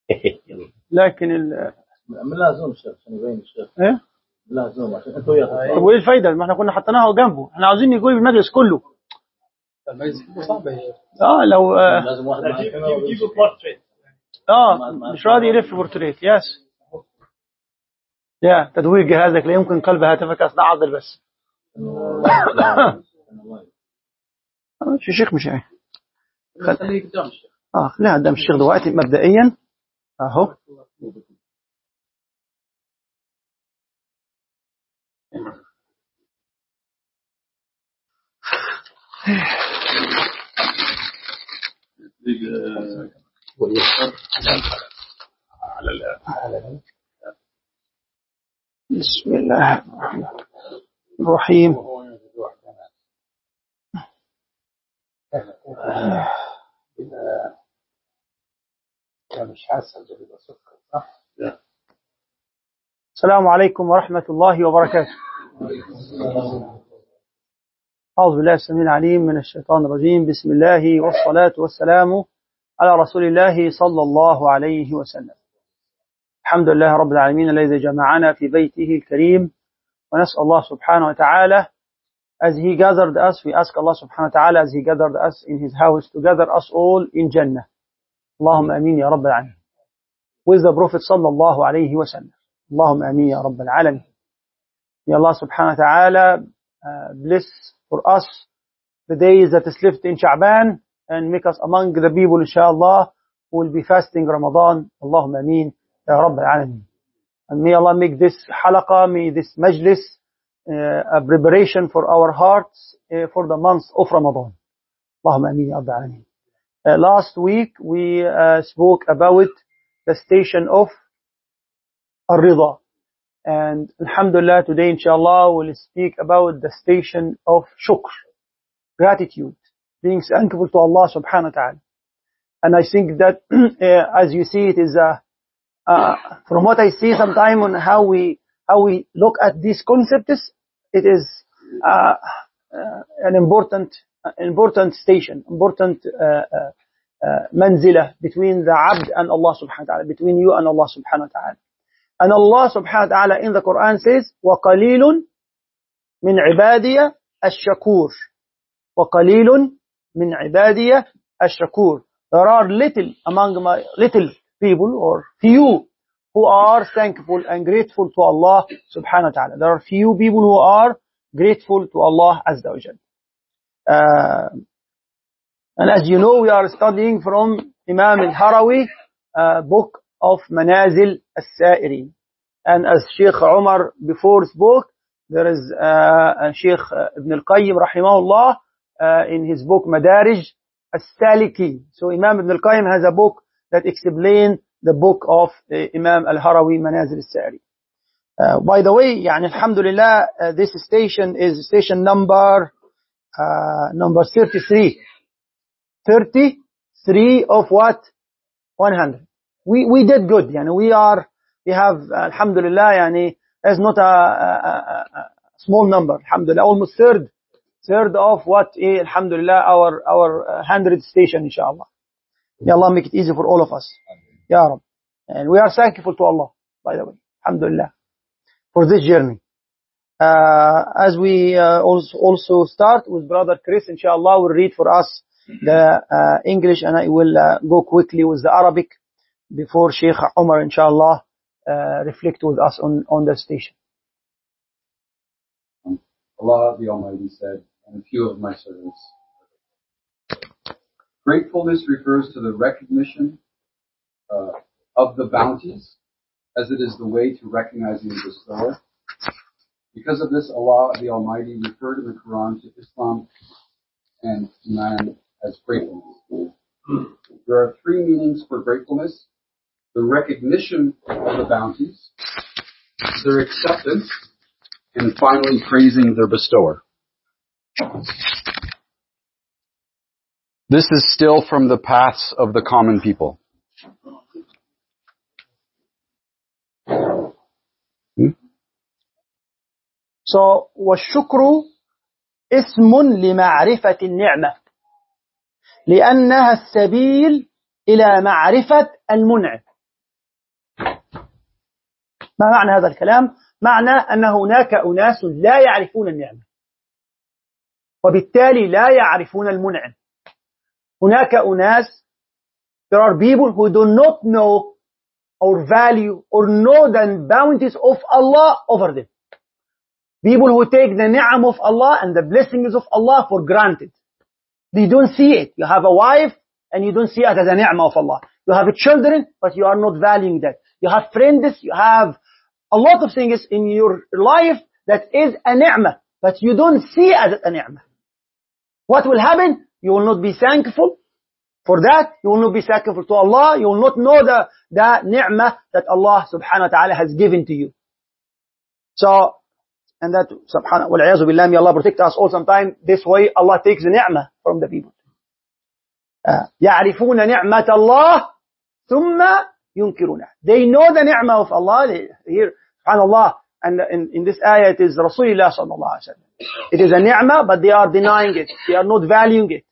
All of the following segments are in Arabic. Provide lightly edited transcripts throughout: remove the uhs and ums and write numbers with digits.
لكن من لازم الشيخ عشان يبين الشيخ. ايه لازم عشان انتوا وياه. طب وايه الفايده؟ ما احنا كنا حطيناها جنبه، احنا عاوزين يقول المجلس كله. المجلس صعب هي. لو لازم واحد معاه كاميرا جيب بورتريت. مش راضي يلف بورتريت. يس يا تدوير جهازك لا يمكن قلب هاتفك اثناء عضل بس. مش شيخ مش عارف. خليه قدام الشيخ. خليها قدام الشيخ دلوقتي مبدئيا اهو. بسم الله الرحمن الرحيم. مش حاسس بيبقى سكر صح؟ السلام عليكم ورحمة الله وبركاته. أعوذ بالله السميع العليم من الشيطان الرجيم. بسم الله والصلاة والسلام على رسول الله صلى الله عليه وسلم. الحمد لله رب العالمين الذي جمعنا في بيته الكريم، ونسأل الله سبحانه وتعالى as he gathered us, we ask Allah subhanahu wa ta'ala as he gathered us in his house to gather us all in Jannah. Allahumma ameen ya Rabb al-Alamin. With the Prophet sallallahu alayhi wa sallam. Allahumma ameen ya Rabb al-Alamin. May Allah subhanahu wa ta'ala bless for us the days that is left in Sha'ban and make us among the people inshallah who will be fasting Ramadan. Allahumma ameen ya Rabb al-Alamin. And may Allah make this halaqah, may this majlis a preparation for our hearts for the month of Ramadan. Allahumma ameen ya Rabb al-Alamin. Last week we spoke about the station of Ar-Rida, and alhamdulillah today inshallah we'll speak about the station of Shukr, gratitude, being thankful to Allah subhanahu wa ta'ala. And I think that as you see it is from what I see sometime on how we look at these concepts, it is an important station, important manzila between the abd and Allah subhanahu wa ta'ala, between you and Allah subhanahu wa ta'ala. And Allah subhanahu wa ta'ala in the Quran says, وَقَلِيلٌ مِنْ عِبَادِيَ الشَّكُورِ وَقَلِيلٌ مِنْ عِبَادِيَ الشَّكُورِ. There are little people or few who are thankful and grateful to Allah subhanahu wa ta'ala. There are few people who are grateful to Allah azza wa jal. And as you know, we are studying from Imam al-Harawi, book of Manazil al-Sa'irin. And as Sheikh Umar before spoke, there is Sheikh Ibn al-Qayyim rahimahullah in his book Madarij al-Salikin. So Imam Ibn al-Qayyim has a book that explains the book of Imam al-Harawi, Manazil al-Sa'irin. By the way, yani, alhamdulillah, this station is station number 33. 33 of what? 100. We did good. Yani we have alhamdulillah, yani, it's not a small number. Alhamdulillah, almost third of what? Alhamdulillah, our 100 station, inshallah. May Allah make it easy for all of us. Ya Rab. And we are thankful to Allah, by the way. Alhamdulillah, for this journey. As we also start with Brother Chris, inshallah, will read for us the English, and I will go quickly with the Arabic before Sheikh Umar, inshallah, reflect with us on the station. Allah the Almighty said, and a few of my servants. Gratefulness refers to the recognition of the bounties, as it is the way to recognizing the bestower. Because of this, Allah the Almighty referred in the Quran to Islam and Iman as gratefulness. There are three meanings for gratefulness: the recognition of the bounties, their acceptance, and finally praising their bestower. This is still from the paths of the common people. So, والشكر اسم لمعرفة النعمة لأنها السبيل إلى معرفة المنعم. ما معنى هذا الكلام؟ معنى أن هناك أناس لا يعرفون النعمة وبالتالي لا يعرفون المنعم. هناك أناس, there are people who do not know or value or know the bounties of Allah over them. People who take the ni'am of Allah and the blessings of Allah for granted. They don't see it. You have a wife and you don't see it as a ni'mah of Allah. You have children, but you are not valuing that. You have friends, you have a lot of things in your life that is a ni'mah, but you don't see it as a ni'mah. What will happen? You will not be thankful for that. You will not be thankful to Allah. You will not know the ni'mah that Allah subhanahu wa ta'ala has given to you. So, and that, subhanahu wa ta'ala, may Allah protect us all sometime. This way, Allah takes the ni'mah from the people. يعرفون نعمة الله ثم ينكرونها. They know the ni'mah of Allah. Here, subhanallah, and in this ayah it is Rasulullah sallallahu alaihi wasallam. It is a ni'mah, but they are denying it. They are not valuing it.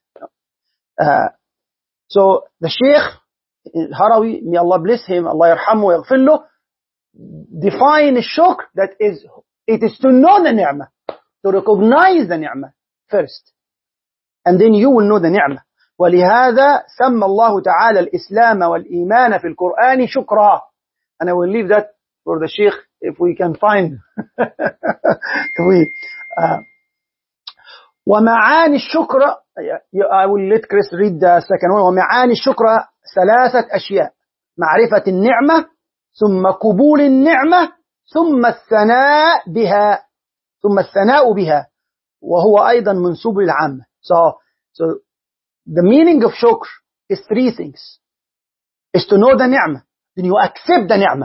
So the Sheikh Harawi, may Allah bless him, Allah yarhamu wa yaghfir lahu, define shukr, that is, it is to know the ni'mah, to recognize the ni'mah first, and then you will know the ni'mah. ولهذا سمى الله تعالى الإسلام والإيمان في القرآن شكرا. And I will leave that for the Sheikh if we can find. ومعاني الشكر, I will let Chris read the second one. ومعاني الشكر ثلاثة أشياء: معرفة النعمة, ثم قبول النعمة, ثم الثناء بها وهو أيضا منسوب للعامة. So the meaning of shukr is three things. Is to know the ni'mah. Then you accept the ni'mah.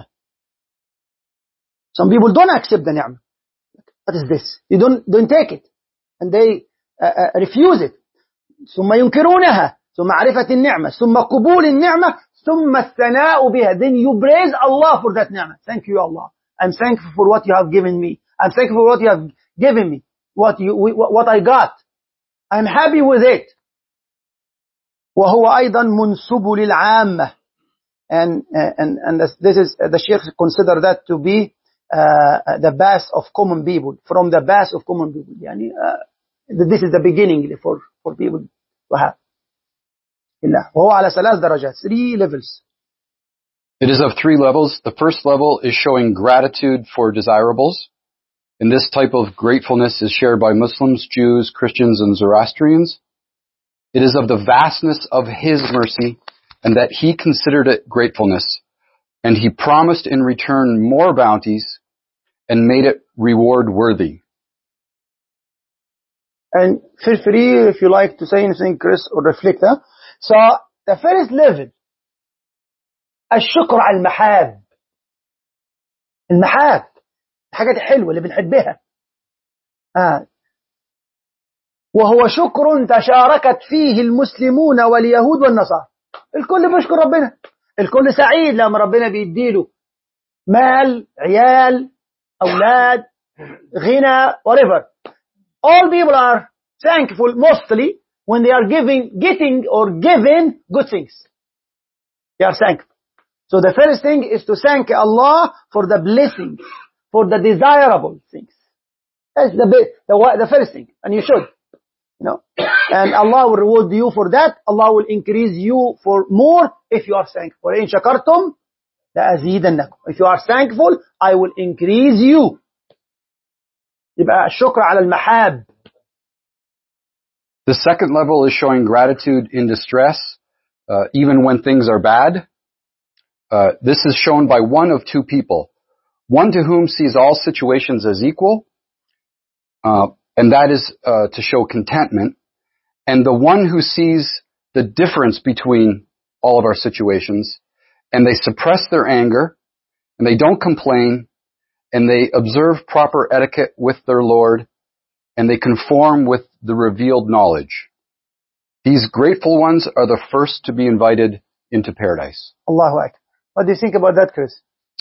Some people don't accept the ni'mah. What is this? They don't take it. And they refuse it. ثم ينكرونها. ثم معرفة النعمة. ثم قبول النعمة. ثم الثناء بها. Then you praise Allah for that ni'mah. Thank you, Allah. I'm thankful for what you have given me. I'm thankful for what you have given me. What I got. I'm happy with it. وهو أيضا منسوب للعامة. And this is, the Sheikh consider that to be the best of common people, from the best of common people. يعني, this is the beginning for people to have. وهو على ثلاث درجات, 3 levels. It is of 3 levels. The first level is showing gratitude for desirables. And this type of gratefulness is shared by Muslims, Jews, Christians, and Zoroastrians. It is of the vastness of His mercy, and that He considered it gratefulness, and He promised in return more bounties, and made it reward worthy. And feel free if you like to say anything, Chris, or reflect. So the first level, الشكر على المحاب. المحاب الحاجات الحلوة اللي بنحبها. وهو شكر تشاركت فيه المسلمون واليهود والنصارى. الكل بيشكر ربنا. الكل سعيد لما ربنا بيديله مال, عيال, أولاد, غنى, whatever. All people are thankful mostly when they are getting or given good things. They are thankful. So the first thing is to thank Allah for the blessings, for the desirable things. That's the first thing, and you should. And Allah will reward you for that. Allah will increase you for more if you are thankful. إن شكرتم لأزيدنكم. If you are thankful, I will increase you. يبقى الشكر على المحاب. The second level is showing gratitude in distress, even when things are bad. This is shown by one of 2 people. One to whom sees all situations as equal, and that is to show contentment. And the one who sees the difference between all of our situations, and they suppress their anger, and they don't complain, and they observe proper etiquette with their Lord, and they conform with the revealed knowledge. These grateful ones are the first to be invited into paradise. Allahu Akbar. What do you think about that, Chris?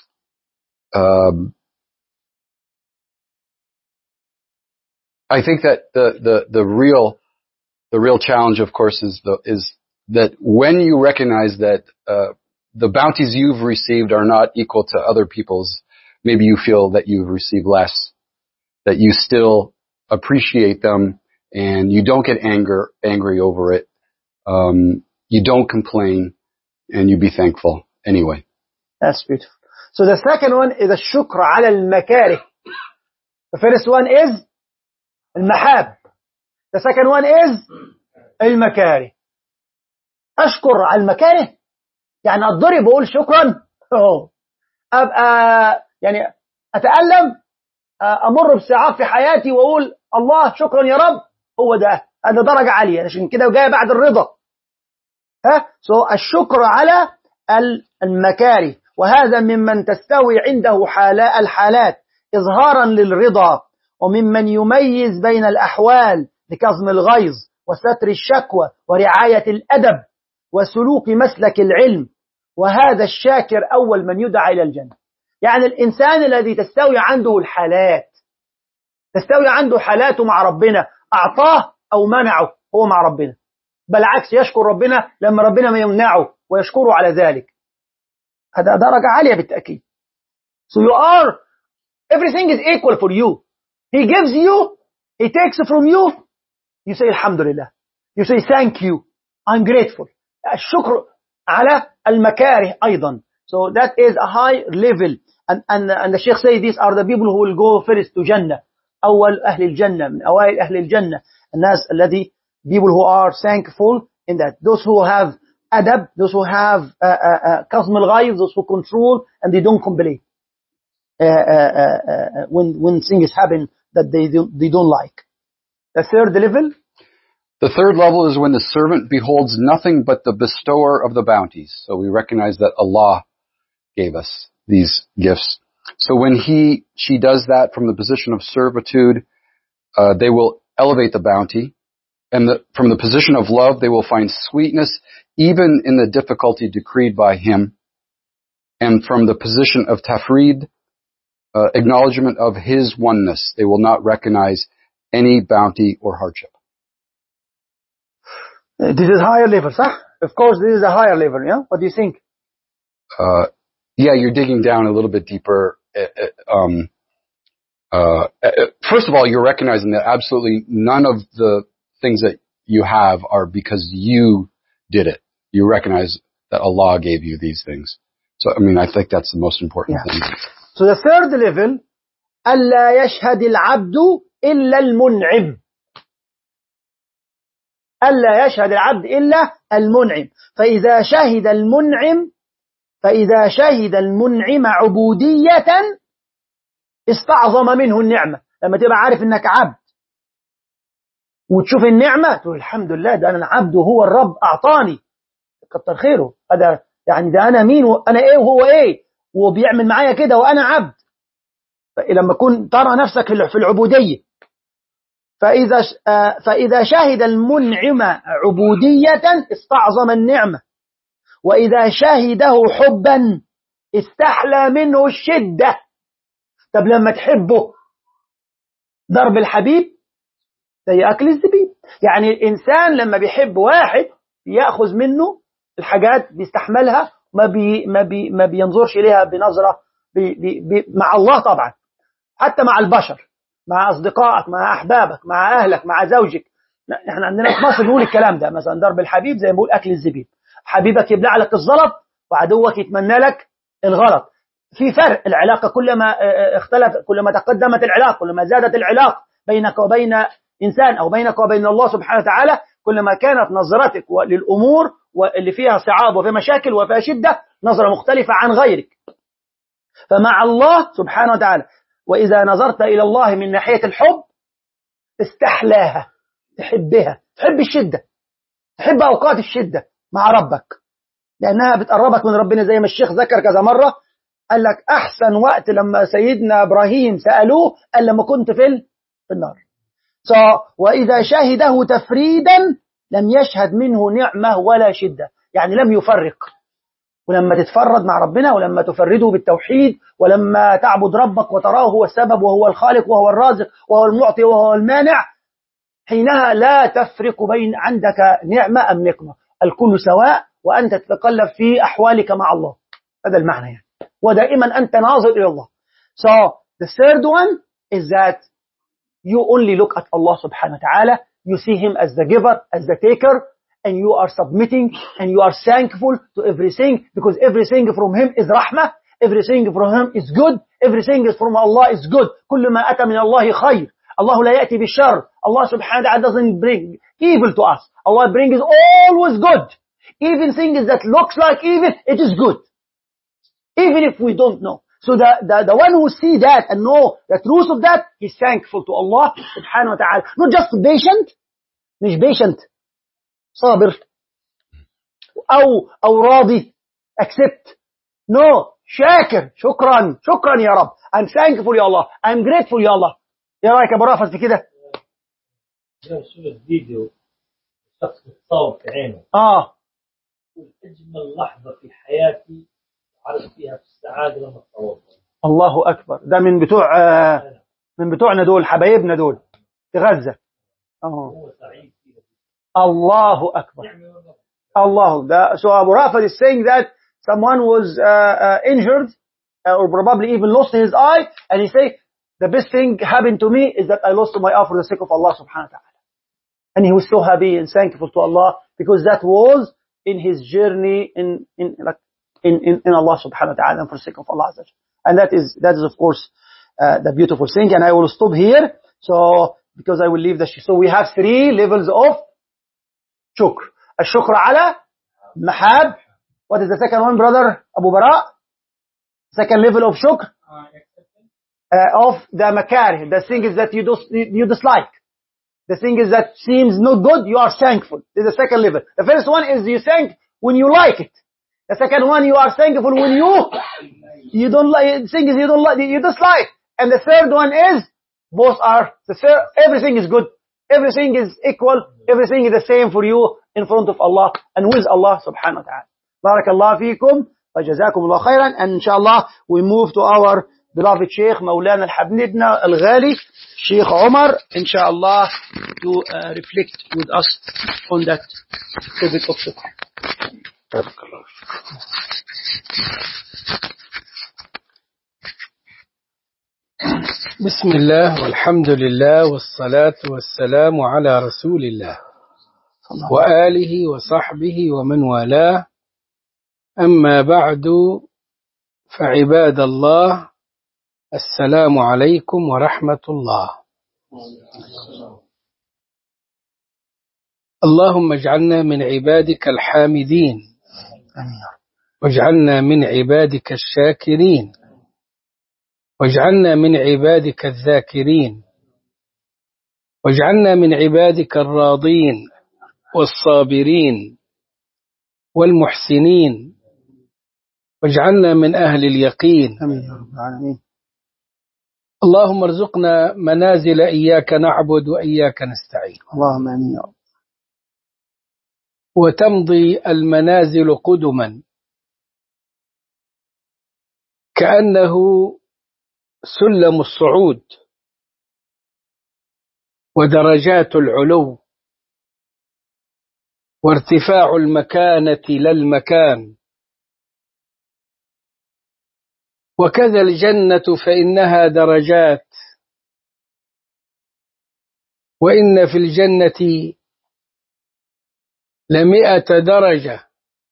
I think that the real challenge, of course, is that when you recognize that the bounties you've received are not equal to other people's, maybe you feel that you've received less, that you still appreciate them and you don't get angry over it. You don't complain and you be thankful anyway. That's beautiful. So the second one is الشكر على المكاره. The first one is المحاب. The second one is المكاره. أشكر على المكاره يعني أتضرب وأقول شكرا. أبقى يعني أتألم، أمر بصعاب في حياتي وأقول الله شكرا يا رب. هو ده، هذا درجة عالية، عشان كده جاي بعد الرضا. so الشكر على المكاره، وهذا ممن تستوي عنده الحالات إظهارا للرضا، وممن يميز بين الأحوال لكظم الغيظ وستر الشكوى ورعاية الأدب وسلوك مسلك العلم، وهذا الشاكر أول من يدعى إلى الجنة. يعني الإنسان الذي تستوي عنده الحالات، تستوي عنده حالاته مع ربنا، أعطاه أو منعه هو مع ربنا، بالعكس يشكر ربنا لما ربنا ما يمنعه ويشكره على ذلك. هذا درجة عالية بالتأكيد. So you are, everything is equal for you. He gives you, he takes from you. You say Alhamdulillah. You say thank you. I'm grateful. الشكر على المكاره أيضا. So that is a high level. And the Sheikh say these are the people who will go first to Jannah. أول أهل الجنة، من أوائل أهل الجنة الناس الذي people who are thankful in that. Those who have adab, those who have كظم الغيظ, those who control and they don't complain when things happen that they don't like. The third level? The third level is when the servant beholds nothing but the bestower of the bounties. So we recognize that Allah gave us these gifts. So when she does that from the position of servitude, they will elevate the bounty. And from the position of love, they will find sweetness even in the difficulty decreed by Him. And from the position of tafreed, acknowledgement of His oneness, they will not recognize any bounty or hardship. This is higher level, صح? Of course, this is a higher level, yeah? What do you think? Yeah, you're digging down a little bit deeper. First of all, you're recognizing that absolutely none of the things that you have are because you did it. You recognize that Allah gave you these things. So, I mean, I think that's the most important thing. So the third level, ألا يشهد العبد إلا المنعم. ألا يشهد العبد إلا المنعم. فإذا شهد المنعم عبودية استعظم منه النعمة. لما تبقى عارف إنك عبد وتشوف النعمة تقول الحمد لله، ده أنا عبد وهو الرب أعطاني، كتر خيره. هذا يعني ده أنا مين وأنا إيه وهو إيه، وبيعمل معايا كده وأنا عبد. لما كنت ترى نفسك في العبودية. فإذا شهد المنعم عبودية استعظم النعمة، وإذا شهده حبا استحلى منه الشدة. طب لما تحبه، ضرب الحبيب زي أكل الزبيب. يعني الإنسان لما بيحب واحد يأخذ منه الحاجات، بيستحملها، ما بينظرش إليها بنظرة مع الله طبعا، حتى مع البشر، مع أصدقائك، مع أحبابك، مع أهلك، مع زوجك. احنا عندنا في مصر نقول الكلام ده مثلا، ضرب الحبيب زي ما بقول أكل الزبيب. حبيبك يبلع لك الزلط وعدوك يتمنى لك الغلط. في فرق. العلاقة كلما اختلف، كلما تقدمت العلاقة، كلما زادت العلاقة بينك وبين إنسان أو بينك وبين الله سبحانه وتعالى، كلما كانت نظرتك للأمور واللي فيها صعاب وفيها مشاكل وفيها شدة نظرة مختلفة عن غيرك. فمع الله سبحانه وتعالى، وإذا نظرت إلى الله من ناحية الحب استحلاها، تحبها، تحب الشدة، تحب أوقات الشدة مع ربك، لأنها بتقربك من ربنا. زي ما الشيخ ذكر كذا مرة، قال لك أحسن وقت لما سيدنا إبراهيم سألوه قال لما كنت في النار. وإذا شاهده تفريدا لم يشهد منه نعمة ولا شدة، يعني لم يفرق. ولما تتفرد مع ربنا، ولما تفرده بالتوحيد، ولما تعبد ربك وتراه هو السبب وهو الخالق وهو الرازق وهو المعطي وهو المانع، حينها لا تفرق بين عندك نعمة أم نقمة، الكل سواء، وأنت تتقلب في أحوالك مع الله. هذا المعنى يعني. ودائما أنت ناظر إلى الله. So the third one is that you only look at Allah subhanahu wa ta'ala. You see Him as the giver, as the taker, and you are submitting and you are thankful to everything, because everything from Him is rahmah, everything from Him is good, everything from Allah is good. كل ما أتى من الله خير. Allah لا يأتي بالشر. Allah subhanahu wa ta'ala doesn't bring evil to us. Allah brings always good. Even things that looks like evil, it is good. Even if we don't know. So the one who see that and know the truth of that, he's thankful to Allah subhanahu wa ta'ala. Not just patient, مش patient, صابر, أو راضي, accept. No, شاكر, شكرا, شكرا يا رب. I'm thankful يا الله. I'm grateful يا الله. يا رأيك يا برافز في كده؟ شوف فيديو شخص متصور في عينه. أجمل لحظة في حياتي عرفت فيها في السعادة لما تصورت. الله أكبر. ده من بتوعنا دول، حبايبنا دول في غزة. هو سعيد فيها. الله أكبر. Allah. So Abu Rafat is saying that someone was injured or probably even lost his eye, and he say, the best thing happened to me is that I lost my eye for the sake of Allah subhanahu wa ta'ala. And he was so happy and thankful to Allah, because that was in his journey in Allah subhanahu wa ta'ala and for the sake of Allah. And that is of course the beautiful thing. And I will stop here, so because I will leave the so we have 3 levels of shukr. الشكر على محاب. What is the second one, brother Abu Bara? Second level of shukr of the makarih, the things that you dislike, the things that seems not good, you are thankful. This is the second level. The first one is you thank when you like it. The second one, you are thankful when you don't like things you don't like, you dislike. And the third one is both are everything is good, everything is equal, everything is the same for you in front of Allah and with Allah subhanahu wa ta'ala. Barakallahu feekum wa jazakumullah khairan. And inshallah we move to our beloved Sheikh Maulana al-Habibna al-Ghali, Sheikh Omar, inshallah, to reflect with us on that topic of shukr. بسم الله والحمد لله والصلاة والسلام على رسول الله وآله وصحبه ومن والاه. أما بعد، فعباد الله، السلام عليكم ورحمة الله. اللهم اجعلنا من عبادك الحامدين، واجعلنا من عبادك الشاكرين، واجعلنا من عبادك الذاكرين، واجعلنا من عبادك الراضين والصابرين والمحسنين، واجعلنا من أهل اليقين. آمين يا رب العالمين. اللهم ارزقنا منازل إياك نعبد وإياك نستعين. اللهم آمين يا رب. وتمضي المنازل قدما كأنه سلم الصعود ودرجات العلو وارتفاع المكانة لا المكان. وكذا الجنة فإنها درجات، وإن في الجنة ل100 درجة،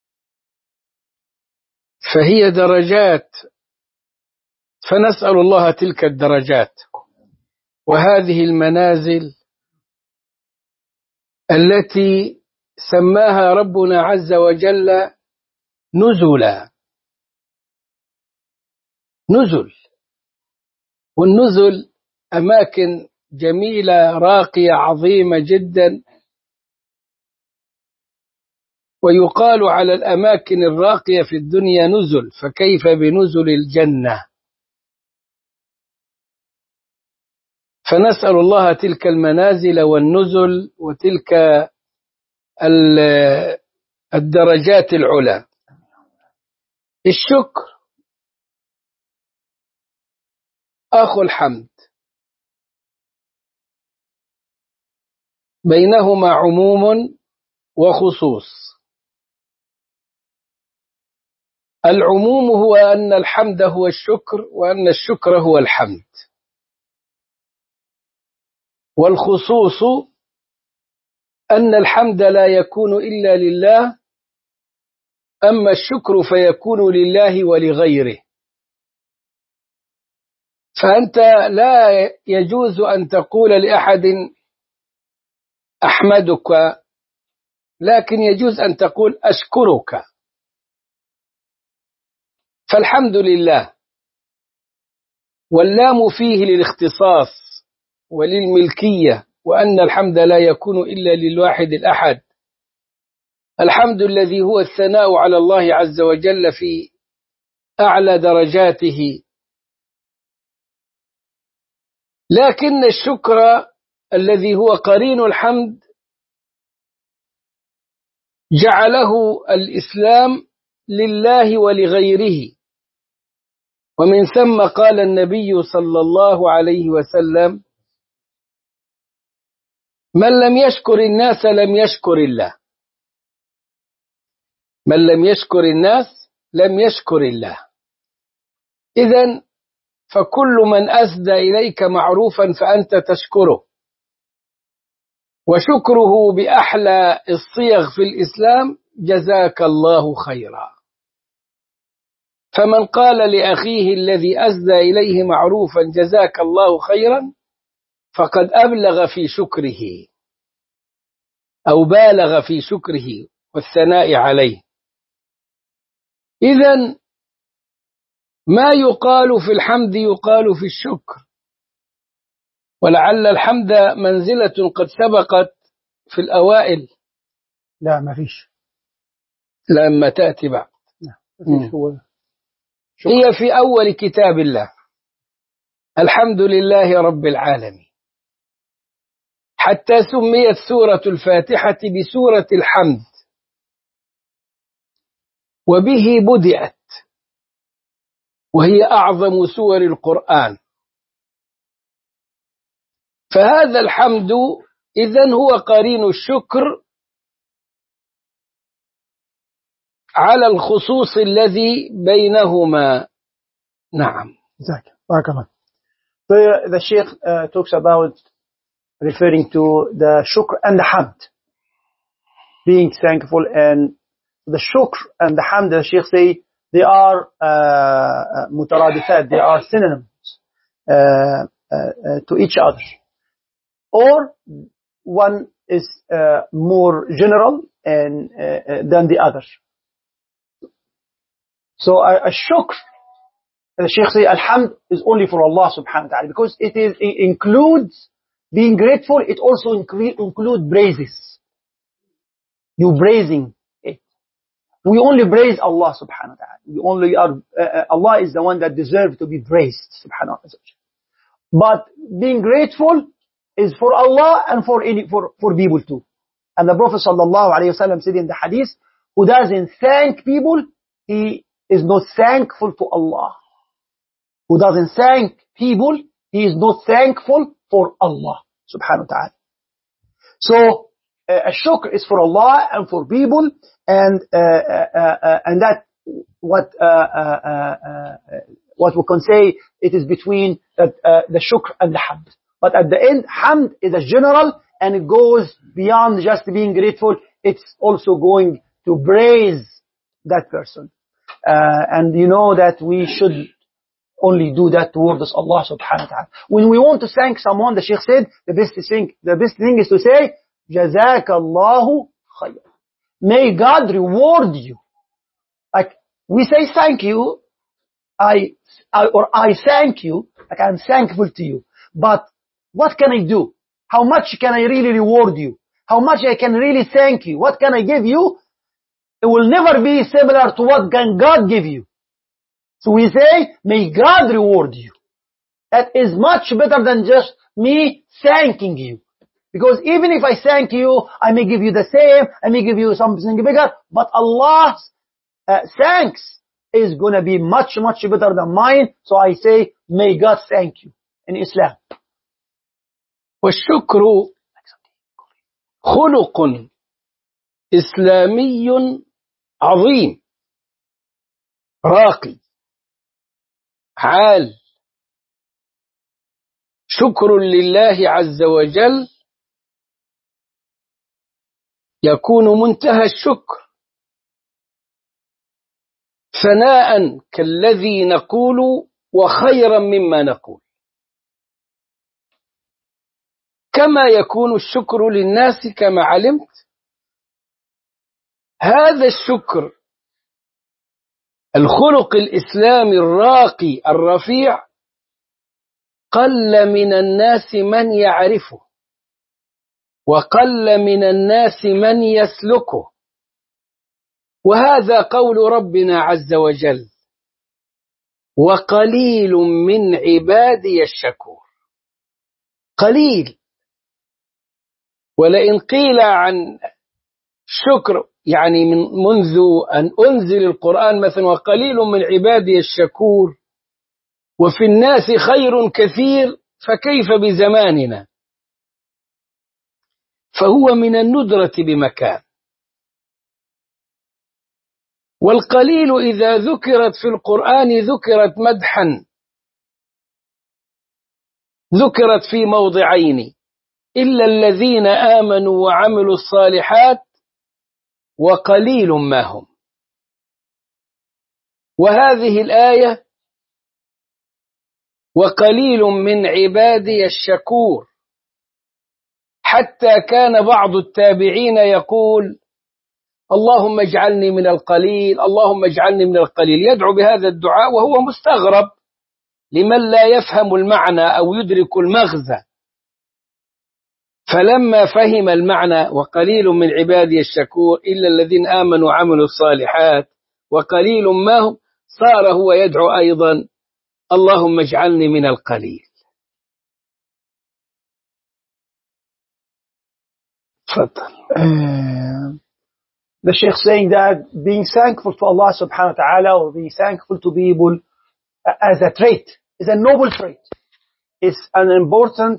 فهي درجات، فنسأل الله تلك الدرجات وهذه المنازل التي سماها ربنا عز وجل نزلا. نزل، والنزل أماكن جميلة راقية عظيمة جدا، ويقال على الأماكن الراقية في الدنيا نزل، فكيف بنزل الجنة؟ فنسأل الله تلك المنازل والنزل وتلك الدرجات العلى. الشكر أخو الحمد، بينهما عموم وخصوص. العموم هو أن الحمد هو الشكر وأن الشكر هو الحمد، والخصوص أن الحمد لا يكون إلا لله، أما الشكر فيكون لله ولغيره. فأنت لا يجوز أن تقول لأحد أحمدك، لكن يجوز أن تقول أشكرك. فالحمد لله، واللام فيه للاختصاص وللملكية، وأن الحمد لا يكون إلا للواحد الأحد. الحمد الذي هو الثناء على الله عز وجل في أعلى درجاته. لكن الشكر الذي هو قرين الحمد جعله الإسلام لله ولغيره، ومن ثم قال النبي صلى الله عليه وسلم: من لم يشكر الناس لم يشكر الله. من لم يشكر الناس لم يشكر الله. إذن فكل من أسدى إليك معروفا فأنت تشكره، وشكره بأحلى الصيغ في الإسلام: جزاك الله خيرا. فمن قال لأخيه الذي أسدى إليه معروفا جزاك الله خيرا فقد أبلغ في شكره أو بالغ في شكره والثناء عليه. إذن ما يقال في الحمد يقال في الشكر، ولعل الحمد منزلة قد سبقت في الأوائل. لا ما فيش، لما تأتي بعد. هي في أول كتاب الله، الحمد لله رب العالمين، حتى سميت سورة الفاتحة بسورة الحمد، وبه بدأت، وهي أعظم سور القرآن. فهذا الحمد إذن هو قرين الشكر على الخصوص الذي بينهما. نعم. بارك الله. So the Sheikh talks about referring to the shukr and the hamd, being thankful, and the shukr and the hamd, the Sheikh say they are mutaradifat, they are synonyms to each other, or one is more general and than the other. So a shukr, the Shaykh say, alhamd is only for Allah subhanahu wa ta'ala, because it includes being grateful. It also includes praises. You praising it. We only praise Allah subhanahu wa ta'ala. We only are, Allah is the one that deserves to be praised subhanahu wa ta'ala. But being grateful is for Allah and for people too. And the Prophet sallallahu alayhi wa sallam said in the hadith, who doesn't thank people, he is not thankful to Allah. Who doesn't thank people, he is not thankful for Allah subhanahu wa ta'ala. So a shukr is for Allah and for people, and that what we can say, it is between the shukr and the hamd. But at the end, hamd is a general, and it goes beyond just being grateful. It's also going to praise that person. And you know that we should only do that towards Allah subhanahu wa ta'ala. When we want to thank someone, the Shaykh said, the best thing is to say, Jazakallahu khayr. May God reward you. Like we say thank you, I thank you, like I'm thankful to you. But what can I do? How much can I really reward you? How much I can really thank you? What can I give you? It will never be similar to what can God give you. So we say, may God reward you. That is much better than just me thanking you. Because even if I thank you, I may give you the same, I may give you something bigger, but Allah's thanks is going to be much, much better than mine. So I say, may God thank you in Islam. والشكر خلق إسلامي عظيم، راقي عال، شكر لله عز وجل يكون منتهى الشكر ثناء كالذي نقول وخيرا مما نقول، كما يكون الشكر للناس كما علمت. هذا الشكر الخلق الإسلامي الراقي الرفيع قل من الناس من يعرفه، وقل من الناس من يسلكه، وهذا قول ربنا عز وجل: وقليل من عبادي الشكور. قليل. ولئن قيل عن شكر يعني منذ أن أنزل القرآن مثلا وقليل من عبادي الشكور، وفي الناس خير كثير، فكيف بزماننا؟ فهو من الندرة بمكان. والقليل إذا ذكرت في القرآن ذكرت مدحا، ذكرت في موضعين: إلا الذين آمنوا وعملوا الصالحات وقليل ما هم. وهذه الآية وقليل من عبادي الشكور، حتى كان بعض التابعين يقول: اللهم اجعلني من القليل، اللهم اجعلني من القليل، يدعو بهذا الدعاء وهو مستغرب لمن لا يفهم المعنى أو يدرك المغزى. فلما فهم المعنى وقليل من عبادي الشكور إلا الذين آمنوا وعملوا الصالحات وقليل ما هم، صار هو يدعو أيضا: اللهم اجعلني من القليل. The Sheikh saying that being thankful to Allah subhanahu wa ta'ala, or being thankful to people as a trait, is a noble trait. It's an important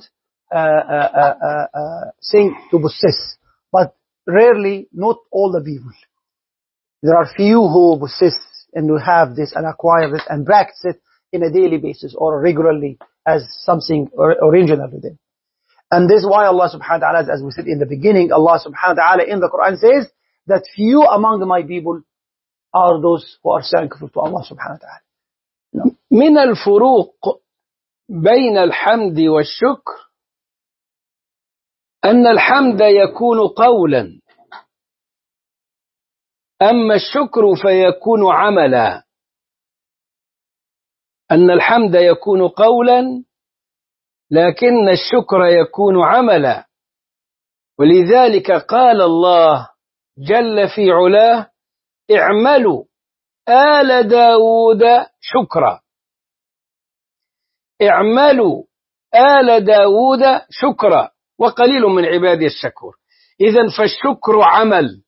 thing to possess, but rarely, not all the people. There are few who possess and who have this and acquire this and practice it in a daily basis or regularly as something original to them. And this is why Allah subhanahu wa ta'ala, as we said in the beginning, Allah subhanahu wa ta'ala in the Quran says that few among my people are those who are thankful to Allah subhanahu wa ta'ala. من الفروق بين الحمد والشكر أن الحمد يكون قولا، أما الشكر فيكون عملا. أن الحمد يكون قولا لكن الشكر يكون عملا. ولذلك قال الله جل في علاه: اعملوا آل داود شكرا. اعملوا آل داود شكرا وقليل من عبادي الشكور. إذن فالشكر عمل،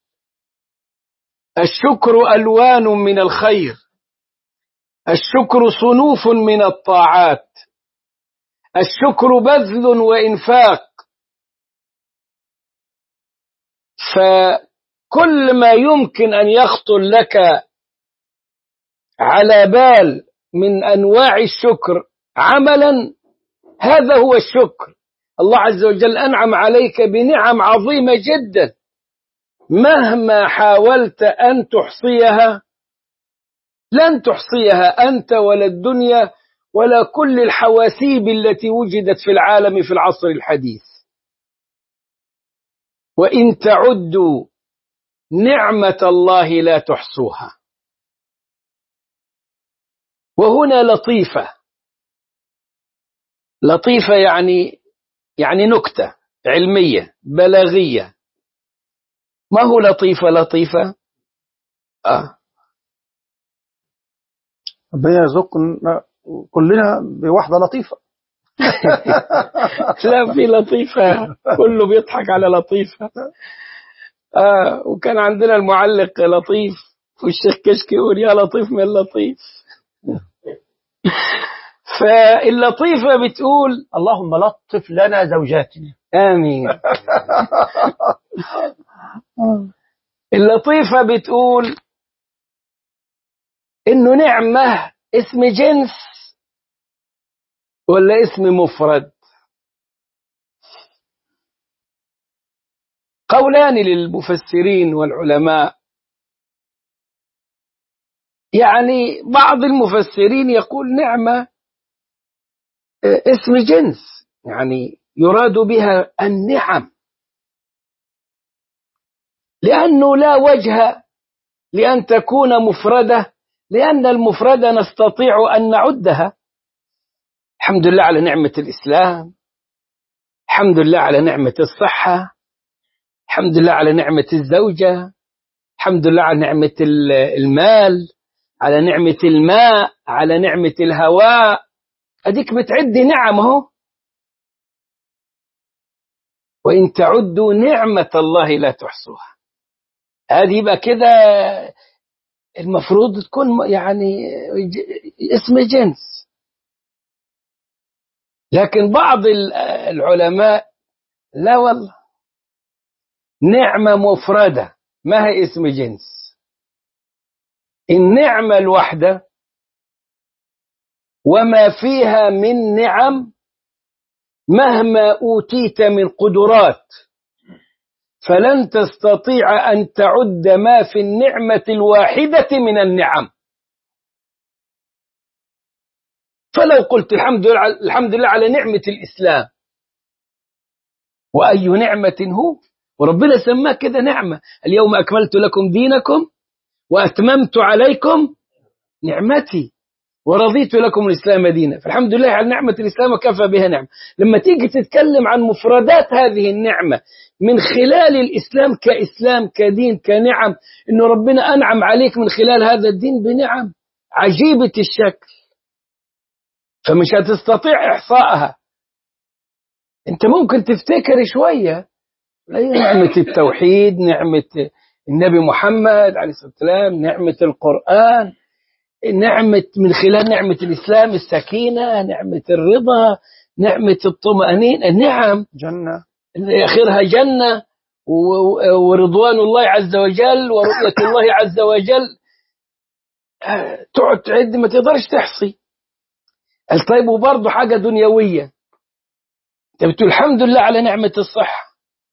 الشكر ألوان من الخير، الشكر صنوف من الطاعات، الشكر بذل وإنفاق. فكل ما يمكن أن يخطر لك على بال من أنواع الشكر عملا، هذا هو الشكر. الله عز وجل أنعم عليك بنعم عظيمة جدا، مهما حاولت أن تحصيها لن تحصيها أنت ولا الدنيا ولا كل الحواسيب التي وجدت في العالم في العصر الحديث. وإن تعدوا نعمة الله لا تحصوها. وهنا لطيفة، لطيفة يعني نكتة علمية بلاغية. ما هو لطيفة؟ لطيفة ربنا يرزقنا كلنا بواحدة لطيفة. لا، في لطيفة كله بيضحك على لطيفة. وكان عندنا المعلق لطيف والشيخ كشك يقول: يا لطيف من لطيف. فاللطيفة بتقول: اللهم لطف لنا زوجاتنا. آمين. اللطيفة بتقول: إنه نعمة اسم جنس ولا اسم مفرد؟ قولان للمفسرين والعلماء. يعني بعض المفسرين يقول نعمة اسم جنس، يعني يراد بها النعم، لأنه لا وجه لأن تكون مفردة، لأن المفردة نستطيع أن نعدها. الحمد لله على نعمة الإسلام، الحمد لله على نعمة الصحة، الحمد لله على نعمة الزوجة، الحمد لله على نعمة المال، على نعمة الماء، على نعمة الهواء. أديك بتعدي نعم اهو. وإن تعدوا نعمة الله لا تحصوها. هذه يبقى كده المفروض تكون يعني اسم جنس. لكن بعض العلماء لا والله، نعمة مفردة ما هي اسم جنس. النعمة الوحدة وما فيها من نعم مهما أوتيت من قدرات فلن تستطيع أن تعد ما في النعمة الواحدة من النعم. فلو قلت الحمد لله على نعمة الإسلام، وأي نعمة هو، وربنا سماه كده نعمة، اليوم أكملت لكم دينكم وأتممت عليكم نعمتي ورضيت لكم الإسلام دينا. فالحمد لله على نعمة الإسلام وكفى بها نعمة. لما تيجي تتكلم عن مفردات هذه النعمة من خلال الإسلام كإسلام كدين كنعم، إنه ربنا أنعم عليك من خلال هذا الدين بنعم عجيبة الشكل، فمش هتستطيع إحصائها. أنت ممكن تفتكر شوية نعمة التوحيد، نعمة النبي محمد عليه الصلاة والسلام، نعمة القرآن، نعمة من خلال نعمة الإسلام السكينة، نعمة الرضا، نعمة الطمأنينة، النعم جنة آخرها جنة ورضوان الله عز وجل ورؤية الله عز وجل. تقعد تعد ما تقدرش تحصي. طيب وبرضه حاجة دنيوية، انت بتقول الحمد لله على نعمة الصحة،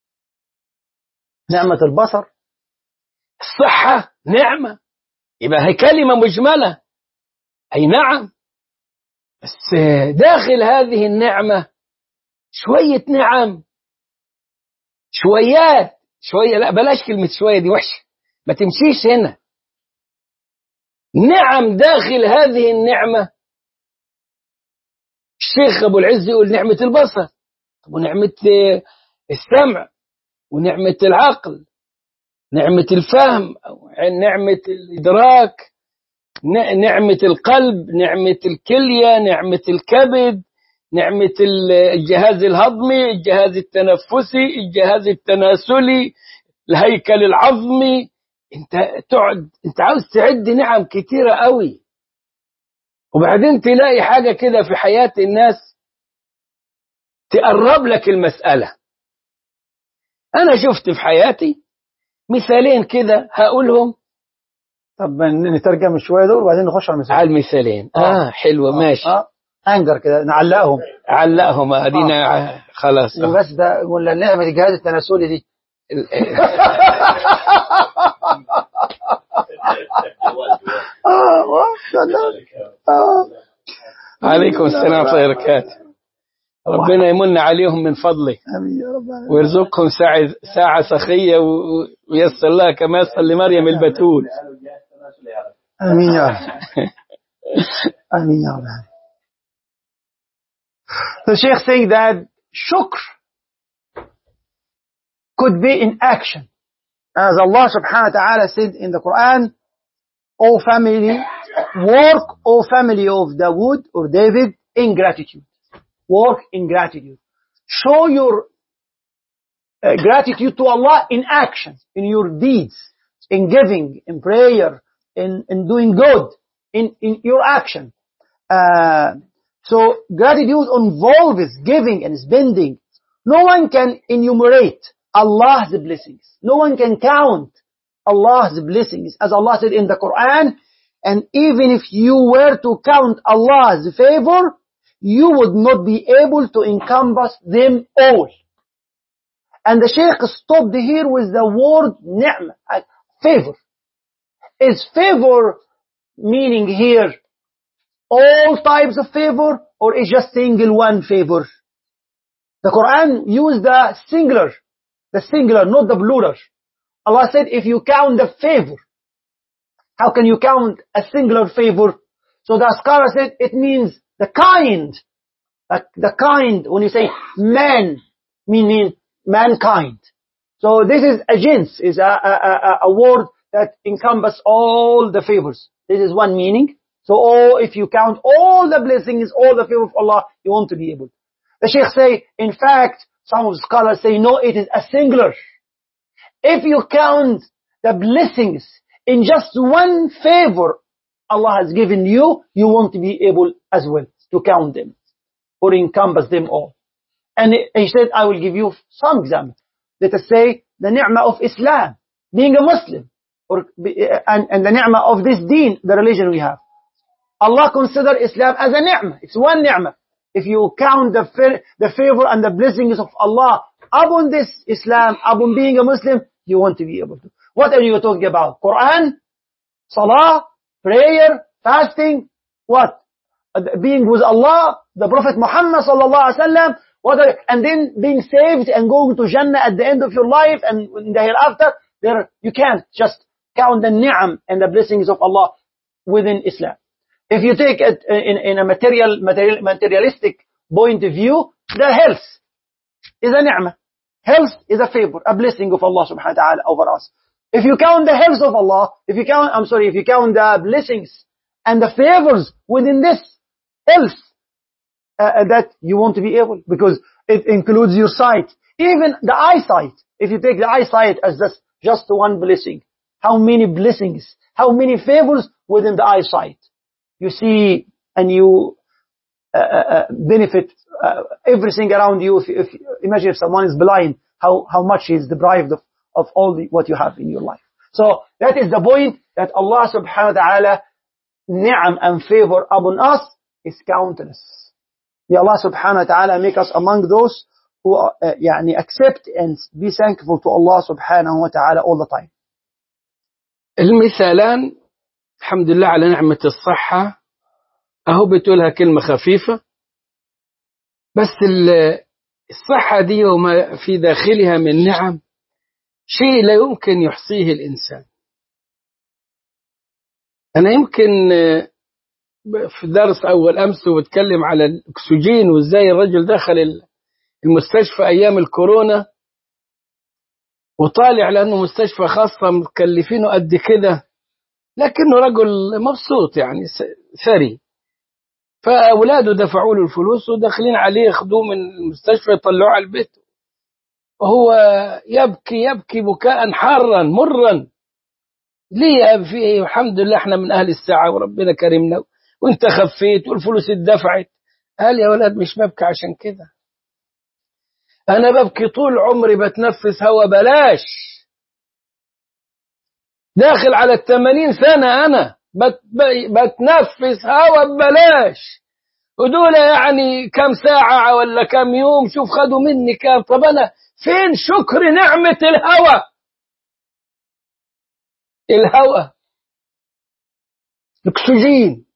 نعمة البصر، الصحة نعمة، يبقى هي كلمة مجملة، أي نعم. بس داخل هذه النعمة شوية نعم، شويات، شوية، لا بلاش كلمة شوية دي وحشة، ما تمشيش هنا. نعم داخل هذه النعمة. الشيخ أبو العز يقول نعمة البصر، ونعمة السمع، ونعمة العقل، نعمة الفهم، نعمة الإدراك، نعمة القلب، نعمة الكلية، نعمة الكبد، نعمة الجهاز الهضمي، الجهاز التنفسي، الجهاز التناسلي، الهيكل العظمي. انت عاوز تعد نعم كتيرة قوي، وبعدين تلاقي حاجة كده في حياة الناس تقرب لك المسألة. أنا شفت في حياتي مثالين كده هقولهم. طب نترجم شوية دول وبعدين نخش على المثال. على المثالين حلوة ماشي. أنجر كده نعلقهم. علقهم أدينا خلاص. بس ده ولا نعمة الجهاز التناسلي دي. عليكم السلام ورحمة الله وبركاته. ربنا يمن عليهم من فضله ويرزقهم ساعة سخية ويسر لها كما يسر لمريم البتول. آمين يا رب. آمين يا رب. The Sheikh saying that shukr could be in action. As Allah subhanahu wa ta'ala said in the Quran, O family, work, O family of Dawood or David, in gratitude. Work in gratitude. Show your gratitude to Allah in action, in your deeds, in giving, in prayer, in doing good, in your action. So gratitude involves giving and spending. No one can enumerate Allah's blessings. No one can count Allah's blessings. As Allah said in the Quran, And even if you were to count Allah's favor, you would not be able to encompass them all. And the Shaykh stopped here with the word ni'mah, favor. Is favor meaning here all types of favor, or is just single one favor? The Quran used the singular, not the plural. Allah said, if you count the favor, how can you count a singular favor? So the scholar said, it means the kind. The kind, when you say man, meaning mankind. So this is a jins, is a word that encompasses all the favors. This is one meaning. So if you count all the blessings, all the favor of Allah, you want to be able. The Shaykh say, in fact, some of the scholars say, no, it is a singular. If you count the blessings in just one favor Allah has given you, you won't be able as well to count them or encompass them all. And he said, I will give you some examples. Let us say the ni'mah of Islam, being a Muslim, and the ni'mah of this deen, the religion we have. Allah consider Islam as a ni'mah. It's one ni'mah. If you count the favor and the blessings of Allah upon this Islam, upon being a Muslim, you want to be able to. What are you talking about? Quran, Salah, prayer, fasting, what? Being with Allah, the Prophet Muhammad sallallahu alaihi wasallam, and then being saved and going to Jannah at the end of your life and in the hereafter. You can't just count the ni'am and the blessings of Allah within Islam. If you take it in a materialistic point of view, the health is a ni'mah. Health is a favor, a blessing of Allah subhanahu wa ta'ala over us. If you count the health of Allah, if you count the blessings and the favors within this health, that you want to be able, because it includes your sight. Even the eyesight, if you take the eyesight as just one blessing, how many blessings, how many favors within the eyesight. You see and you benefit everything around you. Imagine if someone is blind, how much he is deprived of all what you have in your life. So that is the point, that Allah subhanahu wa ta'ala ni'am and favor upon us is countless. May Allah subhanahu wa ta'ala make us among those who accept and be thankful to Allah subhanahu wa ta'ala all the time. المثالان الحمد لله على نعمة الصحة، أهو بتقولها كلمة خفيفة، بس الصحة دي وما في داخلها من نعم شيء لا يمكن يحصيه الإنسان. أنا يمكن في درس أول أمس وبتكلم على الأكسجين وإزاي الرجل دخل المستشفى أيام الكورونا وطالع لأنه مستشفى خاصة مكلفينه قد كده، لكنه رجل مبسوط يعني ثري، فأولاده دفعوا له الفلوس وداخلين عليه ياخدوه من المستشفى يطلعوه على البيت، وهو يبكي بكاء حارا مرا. ليه يا أبي في إيه؟ الحمد لله احنا من أهل الساعة وربنا كرمنا وانت خفيت والفلوس اتدفعت. قال يا ولاد مش ببكي عشان كده، أنا ببكي طول عمري بتنفس هوا بلاش، داخل على 80 سنة أنا بتنفس هوا ببلاش، ودول يعني كم ساعة ولا كم يوم، شوف خدوا مني كام. طب أنا فين شكر نعمة الهواء الأكسجين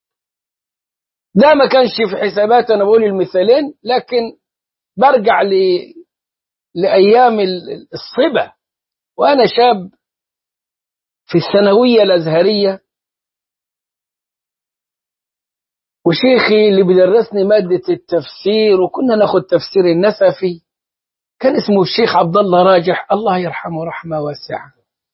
ده ما كانش في حسابات. أنا بقول المثالين، لكن برجع لأيام الصبا وأنا شاب في الثانوية الأزهرية، وشيخي اللي بيدرسني مادة التفسير وكنا ناخد تفسير النسفي كان اسمه الشيخ عبد الله راجح، الله يرحمه رحمة واسعة.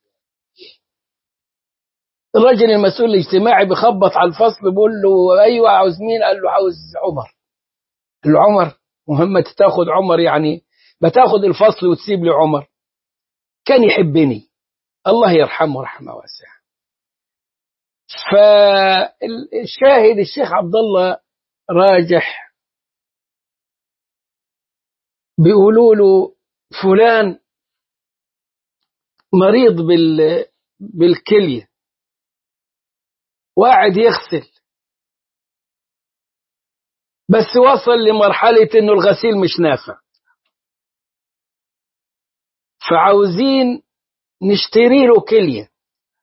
الرجل المسؤول الاجتماعي بخبط على الفصل بيقول له أيوة عاوز مين؟ قال له عاوز عمر. قال له عمر؟ مهمة تاخد عمر يعني بتاخد الفصل وتسيب لي عمر؟ كان يحبني الله يرحمه رحمة واسعة. فالشاهد الشيخ عبد الله راجح بيقولوا له فلان مريض بالكلية، وقاعد يغسل، بس وصل لمرحلة إنه الغسيل مش نافع، فعاوزين نشتري له كلية.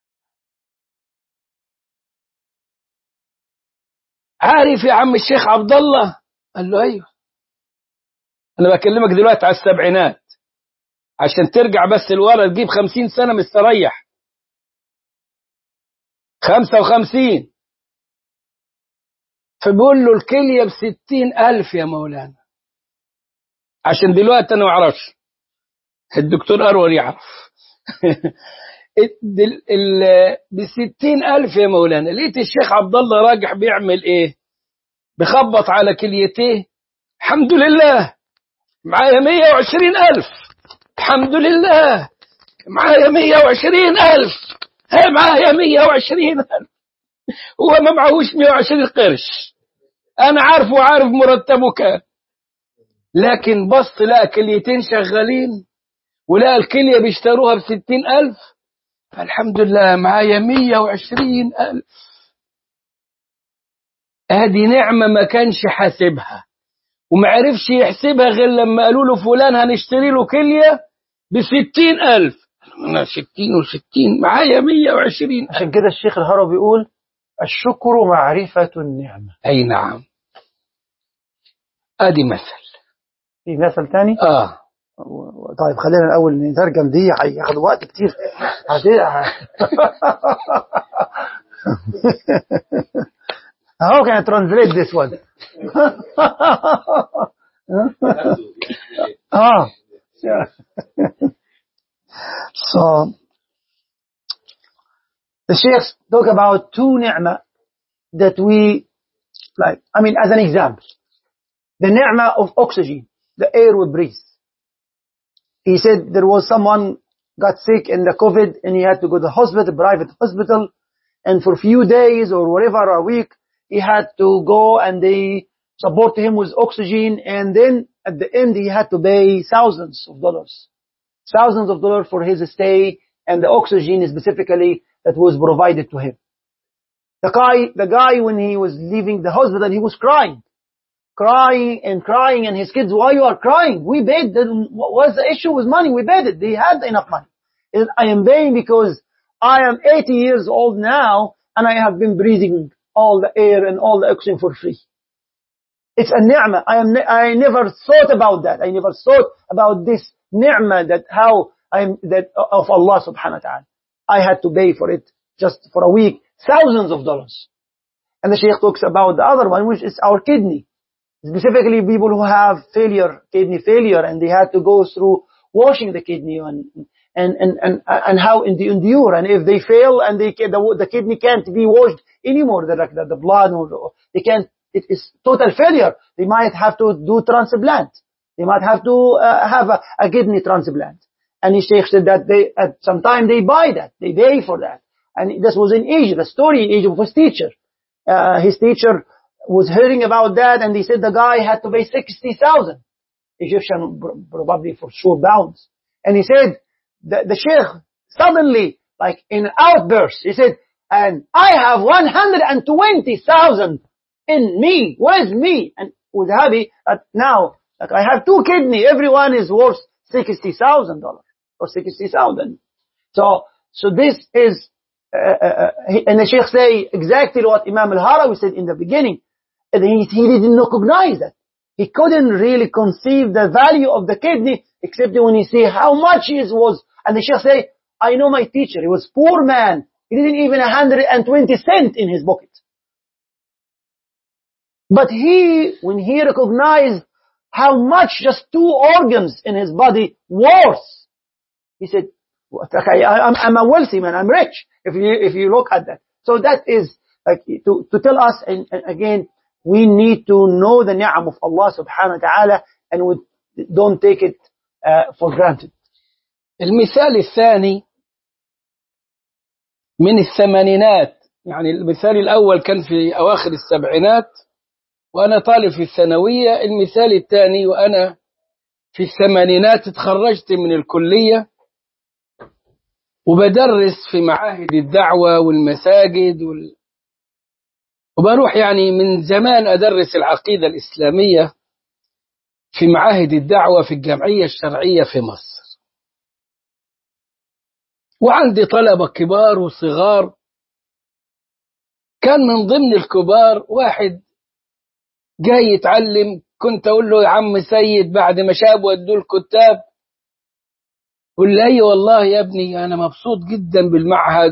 عارف يا عم الشيخ عبد الله؟ قال له أيوه. أنا بكلمك دلوقتي على السبعينات عشان ترجع بس لورا تجيب 50 سنة مستريح، 55. فبيقول له الكلية ب60,000 يا مولانا. عشان دلوقتي أنا ما أعرفش، الدكتور أروى يعرف. ب60,000 يا مولانا. لقيت الشيخ عبد الله راجح بيعمل إيه؟ بخبط على كليتيه. الحمد لله معايا 120,000. الحمد لله معايا 120,000. معايا 120,000. هو ما معهوش 120 قرش، أنا عارف وعارف مرتبه كام، لكن بص لقى كليتين شغالين ولقى الكلية بيشتروها ب60,000. الحمد لله معايا 120,000. هذه نعمة ما كانش حاسبها، وما عرفش يحسبها غير لما قالوا له فلان هنشتري له كلية ب60,000. أنا 60 و60 معايا 120. عشان كده الشيخ الهروي بيقول الشكر معرفة النعمة. أي نعم. أدي مثل. في مثل تاني؟ طيب خلينا الأول نترجم دي، هياخد وقت كتير. How can I translate this one? So the sheikhs talk about two ni'mah that we like. I mean, as an example, the ni'mah of oxygen, the air we breathe. He said there was someone got sick in the COVID and he had to go to the hospital, private hospital, and for a few days or whatever, a week, he had to go and they support him with oxygen, and then at the end he had to pay thousands of dollars for his stay and the oxygen specifically that was provided to him. The guy when he was leaving the hospital, he was crying, and his kids, why you are crying? We paid. What's the issue with money? We paid it. They had enough money. I am paying because I am 80 years old now and I have been breathing all the air and all the oxygen for free. It's a ni'mah. I never thought about that. I never thought about this ni'mah that of Allah subhanahu wa ta'ala. I had to pay for it just for a week, thousands of dollars. And the Shaykh talks about the other one, which is our kidney. Specifically people who have kidney failure, and they had to go through washing the kidney and how they endure, and if they fail and the kidney can't be washed anymore, the blood, or they can't, it is total failure. They might have to do transplant. They might have to have a kidney transplant. And the Shaykh said that at some time they buy that, they pay for that. And this was in Egypt, a story in Egypt of his teacher. His teacher was hearing about that, and they said the guy had to pay 60,000 Egyptian, probably for sure pounds. And he said, the Sheikh suddenly, like in an outburst, he said, and I have 120,000 in me, with me, and was happy that now, like I have two kidney, everyone is worth $60,000 or 60,000. So this is, and the Sheikh say exactly what Imam al-Harawi said in the beginning. And he didn't recognize that. He couldn't really conceive the value of the kidney except when he see how much it was. And the Sheikh say, I know my teacher, he was poor man. He didn't even 120 cents in his pocket. But when he recognized how much just two organs in his body worth, he said, okay, I'm a wealthy man, I'm rich, if you look at that. So that is like to tell us, and again, we need to know the ni'am of Allah subhanahu wa ta'ala, and we don't take it for granted. المثال الثاني من الثمانينات، يعني المثال الأول كان في أواخر السبعينات وأنا طالب في الثانوية. المثال الثاني وأنا في الثمانينات اتخرجت من الكلية وبدرس في معاهد الدعوة والمساجد وبروح يعني من زمان أدرس العقيدة الإسلامية في معاهد الدعوة في الجمعية الشرعية في مصر، وعندي طلبة كبار وصغار. كان من ضمن الكبار واحد جاي يتعلم، كنت أقول له يا عم سيد بعد ما شاب ودوا الكتاب، قل لي أي والله يا ابني أنا مبسوط جدا بالمعهد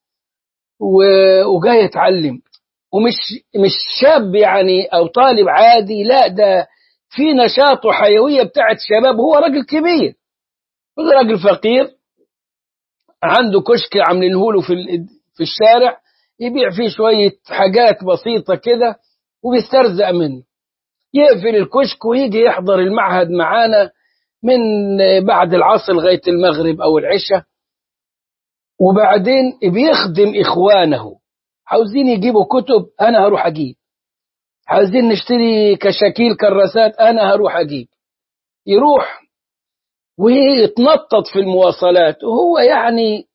وجاي يتعلم. ومش شاب يعني أو طالب عادي، لا ده في نشاط وحيوية بتاعت شباب. هو راجل كبير، راجل فقير، عنده كشك عاملينه له في الشارع، يبيع فيه شوية حاجات بسيطة كده وبيسترزق منه. يقفل الكشك ويجي يحضر المعهد معانا من بعد العصر لغاية المغرب أو العشاء، وبعدين بيخدم إخوانه. عاوزين يجيبوا كتب أنا هروح أجيب، عايزين نشتري كشاكيل كراسات أنا هروح أجيب. يروح ويتنطط في المواصلات، وهو يعني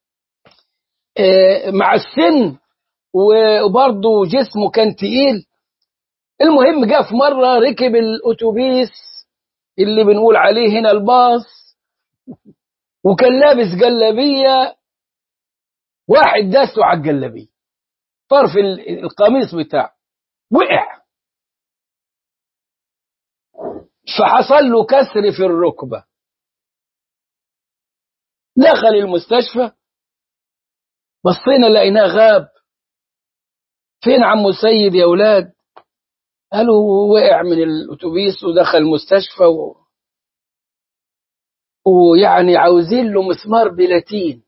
مع السن وبرضه جسمه كان تقيل. المهم جاء في مرة ركب الأتوبيس اللي بنقول عليه هنا الباص، وكان لابس جلابية، واحد داسه على الجلابية، طرف القميص بتاعه وقع، فحصل له كسر في الركبة. دخل المستشفى، بصينا لقيناه غاب. فين عمو سيد يا ولاد؟ قالوا وقع من الأتوبيس ودخل المستشفى ويعني عاوزين له مسمار بلاتين،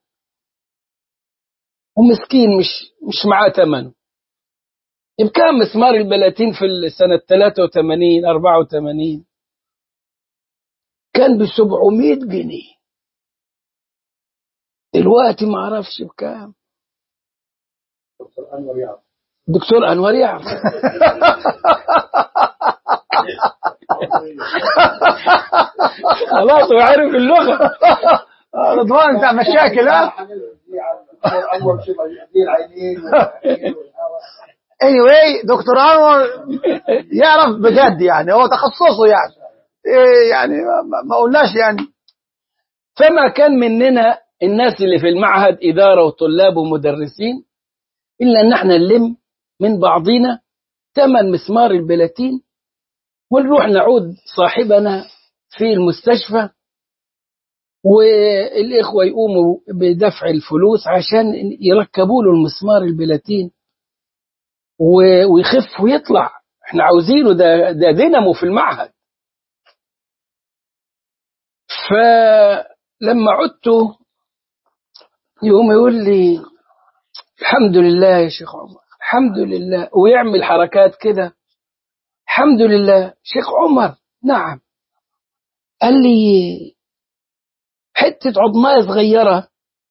ومسكين مش معاه ثمنه. بكام مسمار البلاتين في السنة 83 84؟ كان ب700 جنيه. دلوقتي ما اعرفش بكام. دكتور أنور يعرف. خلاص هو عارف اللغة. رضوان بتاع مشاكل. anyway دكتور أنور يعرف بجد، يعني هو تخصصه يعني ما قلناش يعني. فما كان مننا الناس اللي في المعهد إدارة وطلاب ومدرسين إلا أن احنا نلم من بعضنا ثمن مسمار البلاتين، ونروح نعود صاحبنا في المستشفى، والإخوة يقوموا بدفع الفلوس عشان يركبوا له المسمار البلاتين ويخف ويطلع. احنا عاوزينه، ده دينامو في المعهد. فلما عدت يقوم يقول لي الحمد لله يا شيخ عمر، الحمد لله، ويعمل حركات كده، الحمد لله شيخ عمر. نعم. قال لي حتة عظماء صغيرة،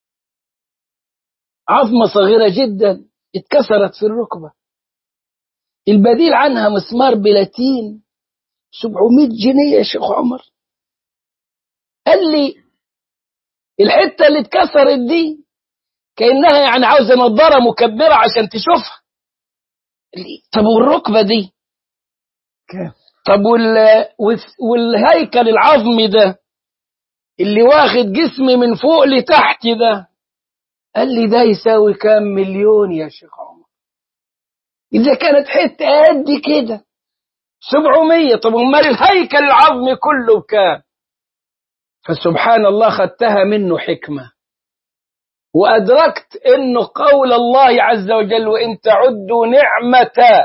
عظمة صغيرة جدا اتكسرت في الركبة، البديل عنها مسمار بلاتين 700 جنيه يا شيخ عمر. قال لي الحتة اللي اتكسرت دي كأنها يعني عاوزة نظارة مكبرة عشان تشوفها. طب والركبة دي؟ طب والهيكل العظمي ده اللي واخد جسمي من فوق لتحت ده؟ قال لي ده يساوي كام مليون يا شيخ عمر. إذا كانت حتة قد كده 700، طب امال الهيكل العظمي كله بكام؟ فسبحان الله خدتها منه حكمة، وأدركت إنه قول الله عز وجل وإن تعدوا نعمة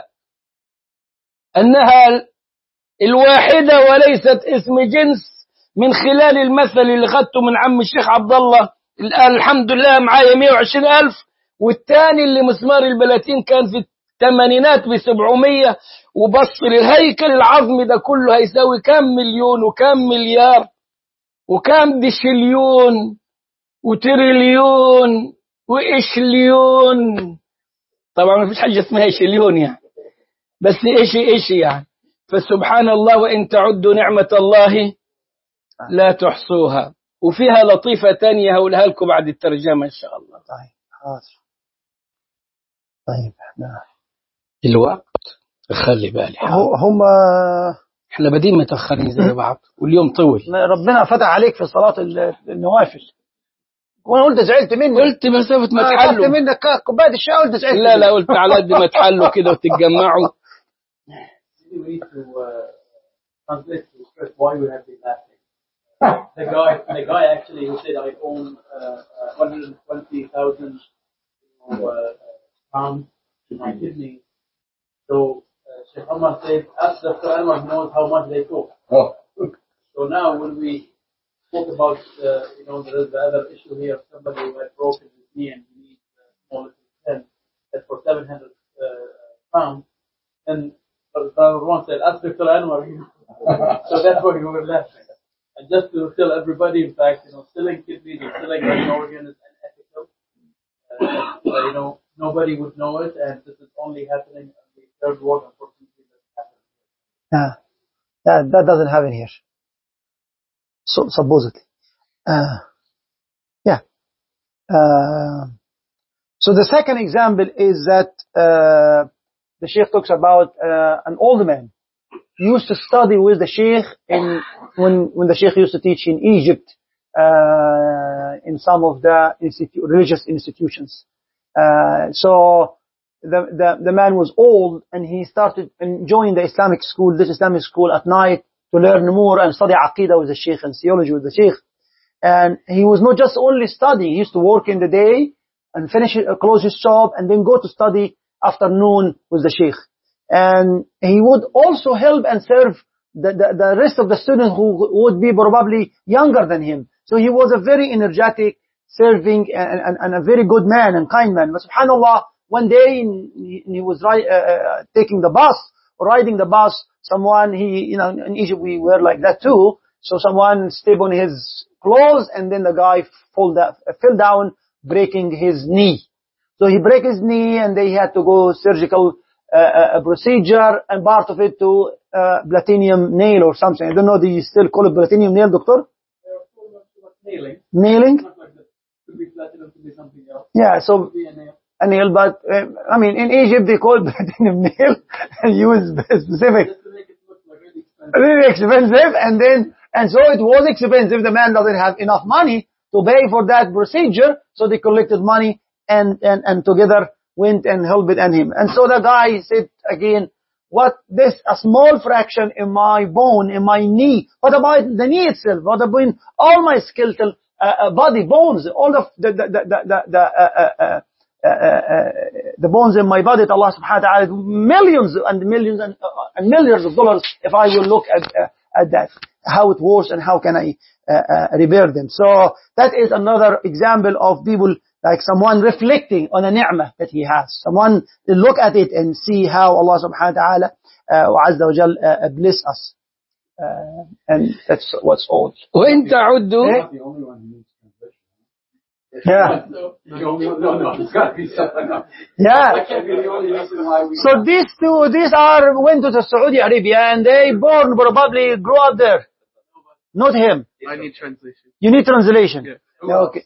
أنها الواحدة وليست اسم جنس، من خلال المثل اللي خدته من عم الشيخ عبد الله الآن الحمد لله معايا 120,000، والتاني اللي مسمار البلاتين كان في الثمانينات ب700، وبص للهيكل العظمي ده كله هيساوي كام مليون وكام مليار وكام دشليون وتريليون وإشليون. طبعا ما فيش حاجة اسمها إشليون يعني، بس إيش يعني. فسبحان الله وإن تعدوا نعمة الله لا تحصوها. وفيها لطيفة تانية هقولها لكم بعد الترجمة إن شاء الله. طيب حاضر. طيب احنا الوقت خلي بالي هم احنا بادين متأخرين زي بعض واليوم طول. ربنا فتح عليك في صلاة النوافل، وانا قلت زعلت منك، قلت مسافة ما خدت تحلوا منك كوباية الشاي، قلت زعلت لا قلت على قد ما تحلوا كده وتتجمعوا. We need to translate to express why we have been laughing. The guy actually who said I own 120,000 pounds to my kidney. So Sheikh Omar said, ask Dr. Anwar knows how much they cost. Oh. So now when we spoke about, there is the other issue here, somebody who had broken his knee and he needs a small stent that for 700 pounds, and Dr. Anwar said, ask Dr. Anwar. So that's why we were laughing. And just to tell everybody, in fact, selling kidneys or selling an organ is unethical. Nobody would know it, and this is only happening in the third world, unfortunately. That doesn't happen here. So supposedly. So the second example is that the Sheikh talks about an old man. He used to study with the Sheikh when the Sheikh used to teach in Egypt in some of the religious institutions. So the man was old and he started enjoying this Islamic school at night to learn more and study Aqidah with the Sheikh and theology with the Sheikh. And he was not just only studying, he used to work in the day and close his shop and then go to study afternoon with the Sheikh. And he would also help and serve the rest of the students who would be probably younger than him. So he was a very energetic, serving and a very good man and kind man. But subhanAllah, one day he was taking the bus, riding the bus, someone, in Egypt we were like that too. So someone stepped on his clothes and then the guy fell down, breaking his knee. So he broke his knee and they had to go surgical procedure, and part of it to platinum nail or something. I don't know, do you still call it platinum nail, doctor? Nailing? Not like that. Could be platinum, could be something else. Yeah, so Could be a nail. a nail, but in Egypt they call platinum nail and use specific. Just to make it look like really Really expensive, and so it was expensive. The man doesn't have enough money to pay for that procedure, so they collected money and together went and helped him. And so the guy said again, a small fraction in my bone, in my knee. What about the knee itself? What about all my skeletal body bones, all of the bones in my body? Allah subhanahu wa ta'ala, millions and millions and millions of dollars if I will look at that, how it works and how can I repair them. So that is another example of people, like someone reflecting on a ni'mah that he has. Someone look at it and see how Allah subhanahu wa ta'ala azza wa jal bless us. And that's what's all. وإن تعدوا Not the only one who needs translation. Yeah. The only one, no, it's got to be something else. Yeah. That can't be the only reason why we. So these went to the Saudi Arabia and they born probably grew up there. Not him. I need translation. You need translation. Yeah, okay.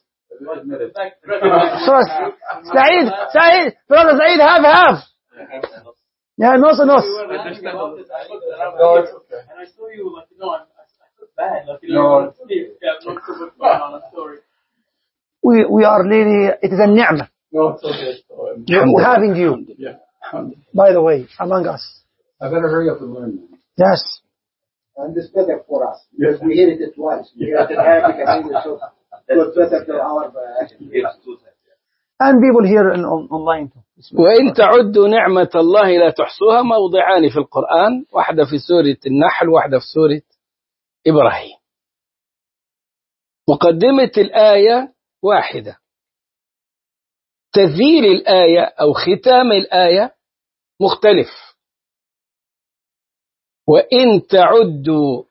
So Saeed, brother Saeed, half. Yeah, no. I looked around and I saw you I felt bad. I not so much going on. I'm sorry. We are really, it is a ni'mah. No, it's okay. Having you, Yeah. by the way, among us. I better hurry up and learn then. Yes. And it's better for us because we hear it twice. We hear it in Arabic and English, so it's better for our And people here online too. وإن تعدوا نعمة الله لا تحصوها. موضعان في القرآن، واحدة في سورة النحل واحدة في سورة إبراهيم. مقدمة الآية واحدة، تذيير الآية أو ختام الآية مختلف. وإن تعدوا،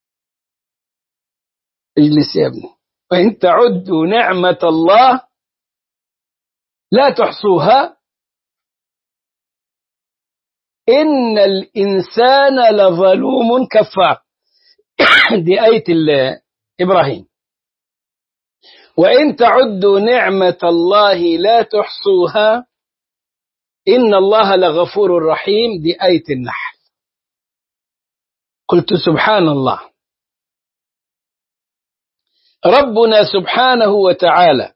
اجلس يا ابني، وإن تعدوا نعمة الله لا تحصوها إن الإنسان لظلوم كفار. دي آية إبراهيم. وإن تعدوا نعمة الله لا تحصوها إن الله لغفور رحيم، دي آية النحل. قلت سبحان الله، ربنا سبحانه وتعالى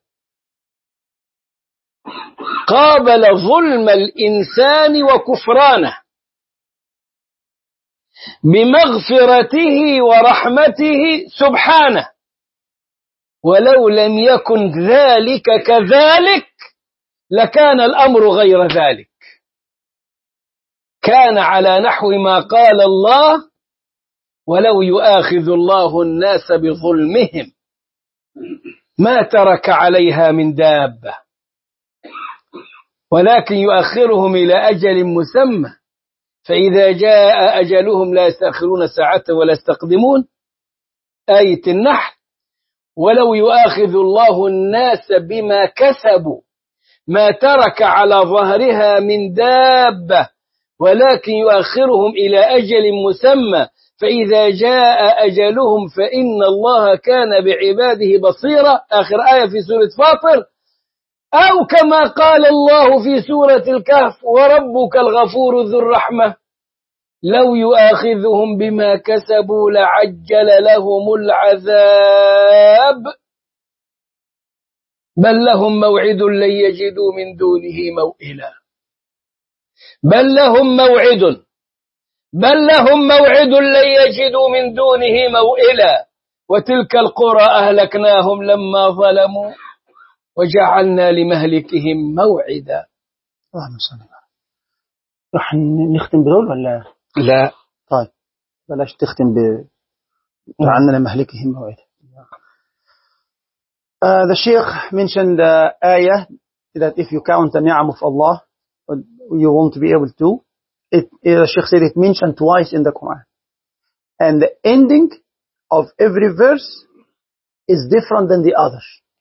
قابل ظلم الإنسان وكفرانه بمغفرته ورحمته سبحانه، ولو لم يكن ذلك كذلك لكان الأمر غير ذلك، كان على نحو ما قال الله: ولو يؤاخذ الله الناس بظلمهم ما ترك عليها من دابة ولكن يؤخرهم إلى أجل مسمى فإذا جاء أجلهم لا يستأخرون ساعة ولا يستقدمون. آية النحل: ولو يؤاخذ الله الناس بما كسبوا ما ترك على ظهرها من دابة ولكن يؤخرهم إلى أجل مسمى فإذا جاء أجلهم فإن الله كان بعباده بصيرا. آخر آية في سورة فاطر. أو كما قال الله في سورة الكهف: وربك الغفور ذو الرحمة لو يؤاخذهم بما كسبوا لعجل لهم العذاب بل لهم موعد لن يجدوا من دونه موئلا. بل لهم موعد لن يجدوا من دونه موئلا وتلك القرى أهلكناهم لما ظلموا وجعلنا لمهلكهم موعدا. اللهم صل على. راح نختم بدول ولا لا؟ طيب بلاش تختم وجعلنا لمهلكهم موعدا. The Sheikh mentioned the ayah that if you count the ni'am of Allah, you won't be able to. The Sheikh said it mentioned twice in the Quran. And the ending of every verse is different than the other.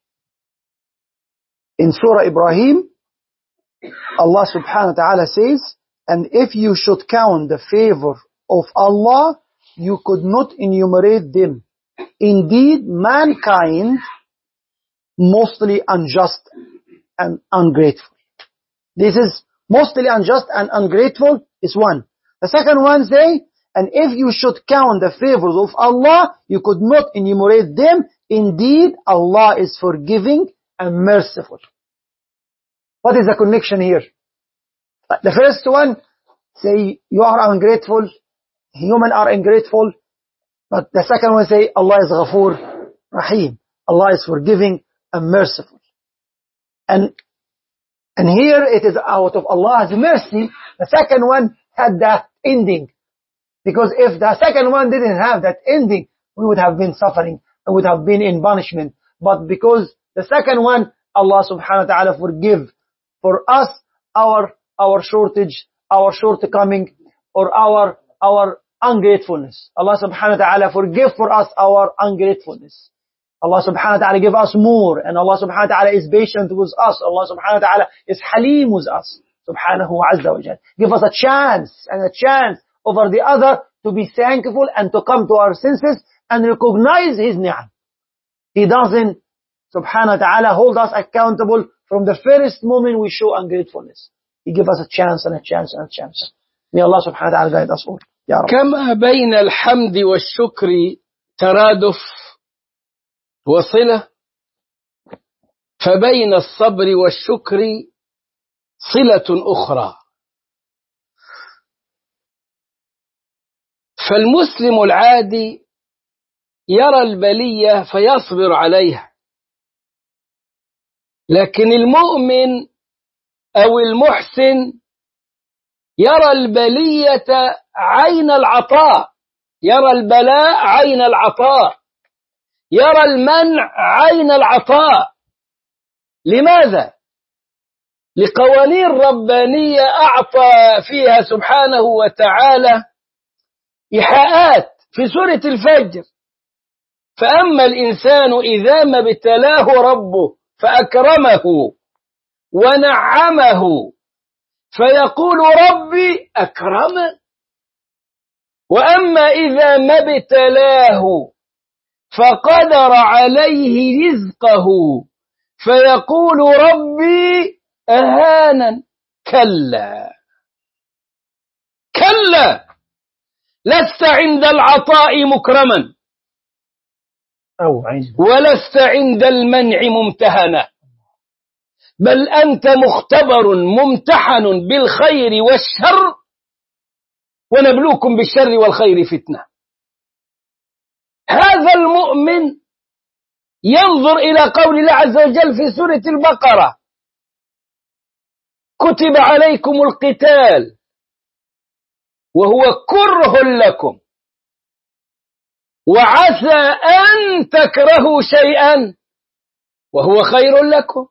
In Surah Ibrahim, Allah subhanahu wa ta'ala says, and if you should count the favor of Allah, you could not enumerate them. Indeed, mankind mostly unjust and ungrateful. This is mostly unjust and ungrateful is one. The second one say, and if you should count the favors of Allah, you could not enumerate them. Indeed, Allah is forgiving and merciful. What is the connection here? The first one say you are ungrateful, human are ungrateful, but the second one say Allah is Ghafoor Rahim. Allah is forgiving and merciful. And here it is out of Allah's mercy. The second one had that ending. Because if the second one didn't have that ending, we would have been suffering, we would have been in punishment. But because the second one, Allah subhanahu wa ta'ala forgive for us our shortage, our shortcoming, or our ungratefulness. Allah subhanahu wa ta'ala forgive for us our ungratefulness. Allah subhanahu wa ta'ala give us more, and Allah subhanahu wa ta'ala is patient with us. Allah subhanahu wa ta'ala is halim with us. Subhanahu wa azza wa jal. Give us a chance over the other to be thankful and to come to our senses and recognize His ni'am. He doesn't, subhanahu wa ta'ala, hold us accountable from the first moment we show ungratefulness. He gives us a chance and a chance and a chance. May Allah subhanahu wa ta'ala guide us all. Ya Rabbi. كما بين الحمد والشكر ترادف وصلة، فبين الصبر والشكر صلة أخرى. فالمسلم العادي يرى البلية فيصبر عليها، لكن المؤمن أو المحسن يرى البلية عين العطاء، يرى البلاء عين العطاء، يرى المنع عين العطاء. لماذا؟ لقوانين ربانية أعطى فيها سبحانه وتعالى إيحاءات في سورة الفجر. فأما الإنسان إذا ما ابتلاه ربه فأكرمه ونعمه فيقول ربي أكرمن، وأما إذا ما ابتلاه فقدر عليه رزقه فيقول ربي أهانن. كلا كلا، لست عند العطاء مكرما ولست عند المنع ممتهنا، بل أنت مختبر ممتحن بالخير والشر، ونبلوكم بالشر والخير فتنة. هذا المؤمن ينظر إلى قول الله عز وجل في سورة البقرة: كتب عليكم القتال وهو كره لكم وعسى أن تكرهوا شيئا وهو خير لكم،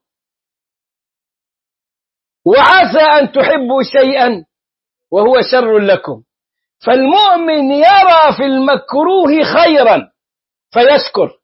وعسى أن تحبوا شيئا وهو شر لكم. فالمؤمن يرى في المكروه خيرا فيشكر،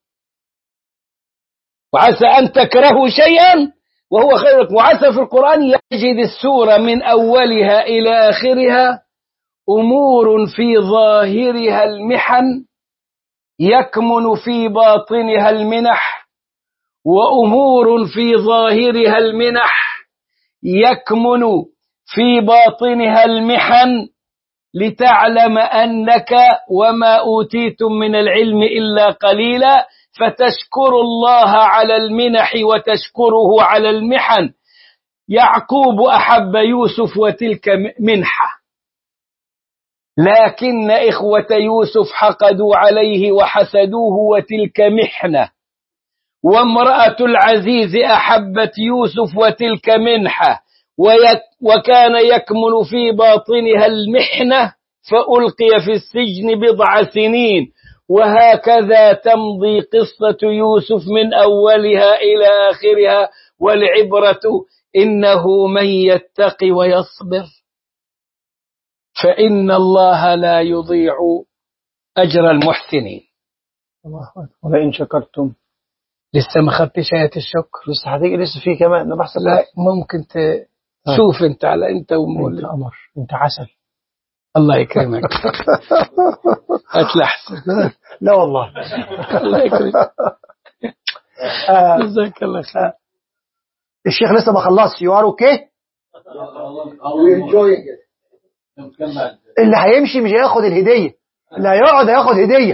وعسى أن تكرهوا شيئا وهو خير لكم. وعسى في القرآن يجد السورة من أولها إلى آخرها أمور في ظاهرها المحن يكمن في باطنها المنح، وأمور في ظاهرها المنح يكمن في باطنها المحن، لتعلم أنك وما أوتيتم من العلم إلا قليلا، فتشكر الله على المنح وتشكره على المحن. يعقوب أحب يوسف وتلك منحة، لكن إخوة يوسف حقدوا عليه وحسدوه وتلك محنة. وامرأة العزيز أحبت يوسف وتلك منحة، وكان يكمن في باطنها المحنة فألقي في السجن 10 سنين. وهكذا تمضي قصة يوسف من أولها إلى آخرها، والعبرة إنه من يتقي ويصبر فإن الله لا يضيع أجر المحسنين. ولئن شكرتم. لسه ما خدتش آية الشكر، لسه هتيجي، لسه في كمان. أنا بحسب لا ممكن تشوف أنت على أنت ومولي. أنت قمر، أنت عسل. الله يكرمك. أتلحس. لا والله. الله يكرمك. جزاك الله خير. الشيخ لسه ما خلصش. You are okay؟ We enjoying it. اللي هيمشي مش هياخد الهدية، اللي هيقعد هياخد هدية.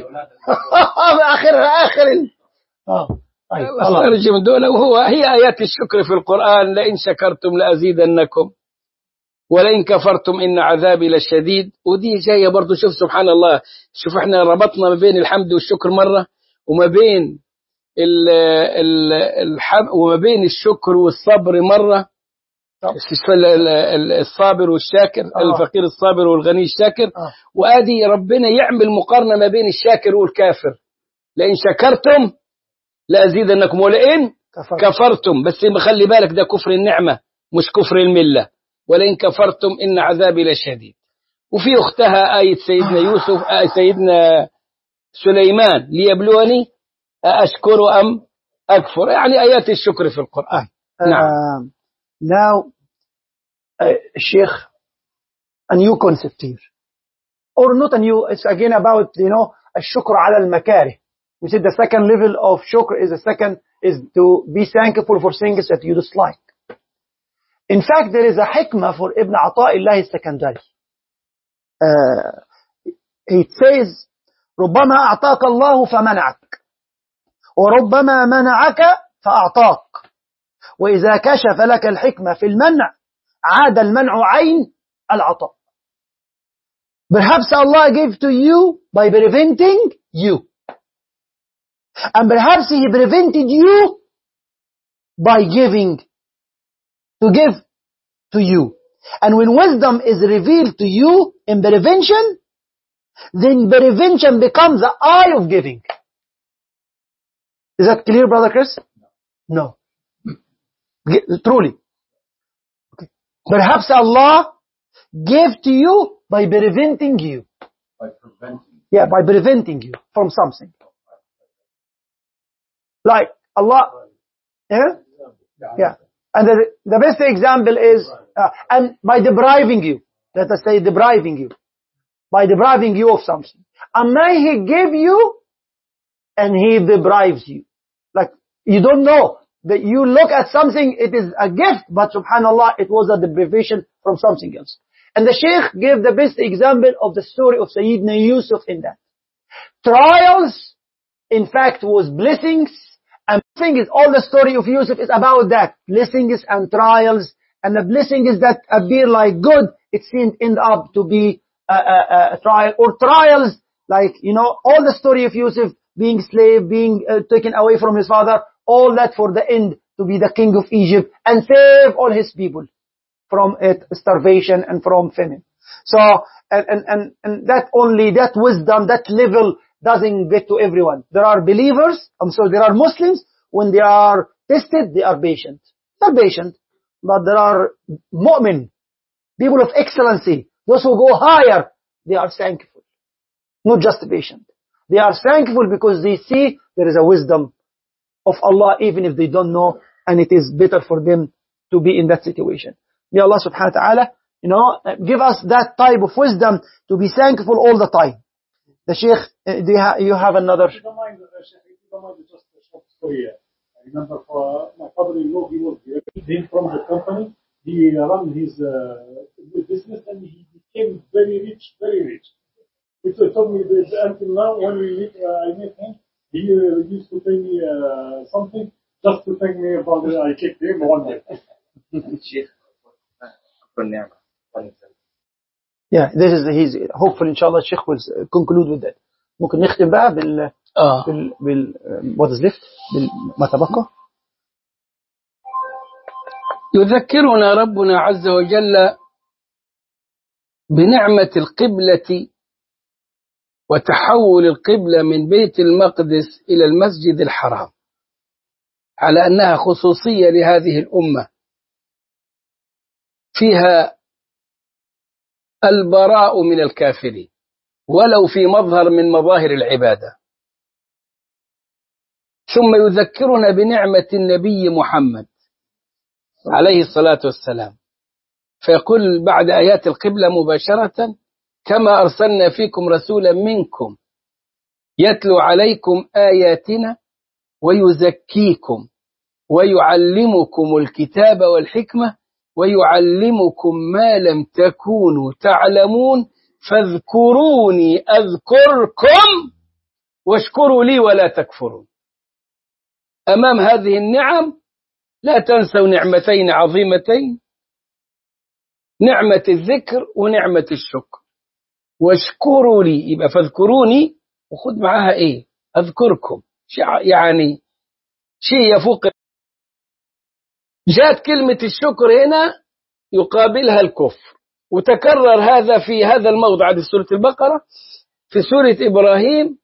آخر طيب خرج من دول. وهو هي آيات الشكر في القرآن: لئن شكرتم لأزيدنكم ولئن كفرتم إن عذابي لشديد. ودي جاية برضو. شوف سبحان الله، شوف احنا ربطنا ما بين الحمد والشكر مرة، وما بين وما بين الشكر والصبر مرة. الصابر والشاكر، الفقير الصابر والغني الشاكر. وآدي ربنا يعمل مقارنة ما بين الشاكر والكافر: لئن شكرتم لأزيدنكم ولئن كفرتم. بس خلي بالك ده كفر النعمة مش كفر الملة. ولئن كفرتم إن عذابي لشديد. وفي أختها آية سيدنا يوسف، سيدنا سليمان: ليبلوني أشكر أم أكفر. يعني آيات الشكر في القرآن. نعم. Now الشيخ a new concept here, or not a new, it's again about الشكر على المكاره. We said the second level of shukr is to be thankful for things that you dislike. In fact, there is a hikmah for Ibn Ata'illah السكندري. It says: ربما أعطاك الله فمنعك، وربما منعك فأعطاك، وإذا كشف لك الحكمة في المنع عاد المنع عين العطاء. Perhaps Allah gave to you by preventing you, and perhaps He prevented you by giving to give to you. And when wisdom is revealed to you in prevention, then prevention becomes the eye of giving. Is that clear, Brother Chris? No. Truly. Okay. Perhaps Allah gave to you by preventing you. By preventing. Yeah, by preventing you from something. Like Allah. Yeah. And the best example is, and by depriving you. Let us say depriving you. By depriving you of something. And now He gave you, and He deprives you. Like, you don't know that you look at something, it is a gift, but subhanallah, it was a deprivation from something else. And the Shaykh gave the best example of the story of Sayyidina Yusuf in that. Trials, in fact, was blessings, and thing is, all the story of Yusuf is about that. Blessings and trials, and the blessings that appear like good, it seemed end up to be a trial, or trials, like, all the story of Yusuf, being slave, being taken away from his father, all that for the end to be the king of Egypt and save all his people from starvation and from famine. So, and that wisdom, that level doesn't get to everyone. There are believers, there are Muslims, when they are tested, they are patient. They're patient, but there are mu'min, people of excellency, those who go higher, they are thankful, not just patient. They are thankful because they see there is a wisdom of Allah, even if they don't know, and it is better for them to be in that situation. May Allah subhanahu wa ta'ala, give us that type of wisdom to be thankful all the time. The Sheikh, you have another? If you don't mind, just a short story. I remember for my father-in-law, he was here from the company. He ran his business and he became very rich, very rich. He told me that until now, when I met him, he used to pay me something just to thank me about it. I kicked him one day. Yeah, this is his. Hopefully, inshallah, Sheikh will conclude with that. ممكن نختم بقى what is left ما تبقى. يذكرنا ربنا عز وجل بنعمة القبلة وتحول القبلة من بيت المقدس إلى المسجد الحرام على أنها خصوصية لهذه الأمة فيها البراء من الكافرين ولو في مظهر من مظاهر العبادة. ثم يذكرنا بنعمة النبي محمد عليه الصلاة والسلام، فيقول بعد آيات القبلة مباشرة: كما أرسلنا فيكم رسولا منكم يتلو عليكم آياتنا ويزكيكم ويعلمكم الكتاب والحكمة ويعلمكم ما لم تكونوا تعلمون فاذكروني أذكركم واشكروا لي ولا تكفرون. أمام هذه النعم لا تنسوا نعمتين عظيمتين، نعمة الذكر ونعمة الشكر. واشكروا لي، يبقى فاذكروني وخذ معها ايه؟ اذكركم، يعني شيء يفوق. جاءت كلمة الشكر هنا يقابلها الكفر، وتكرر هذا في هذا الموضع في سورة البقرة. في سورة إبراهيم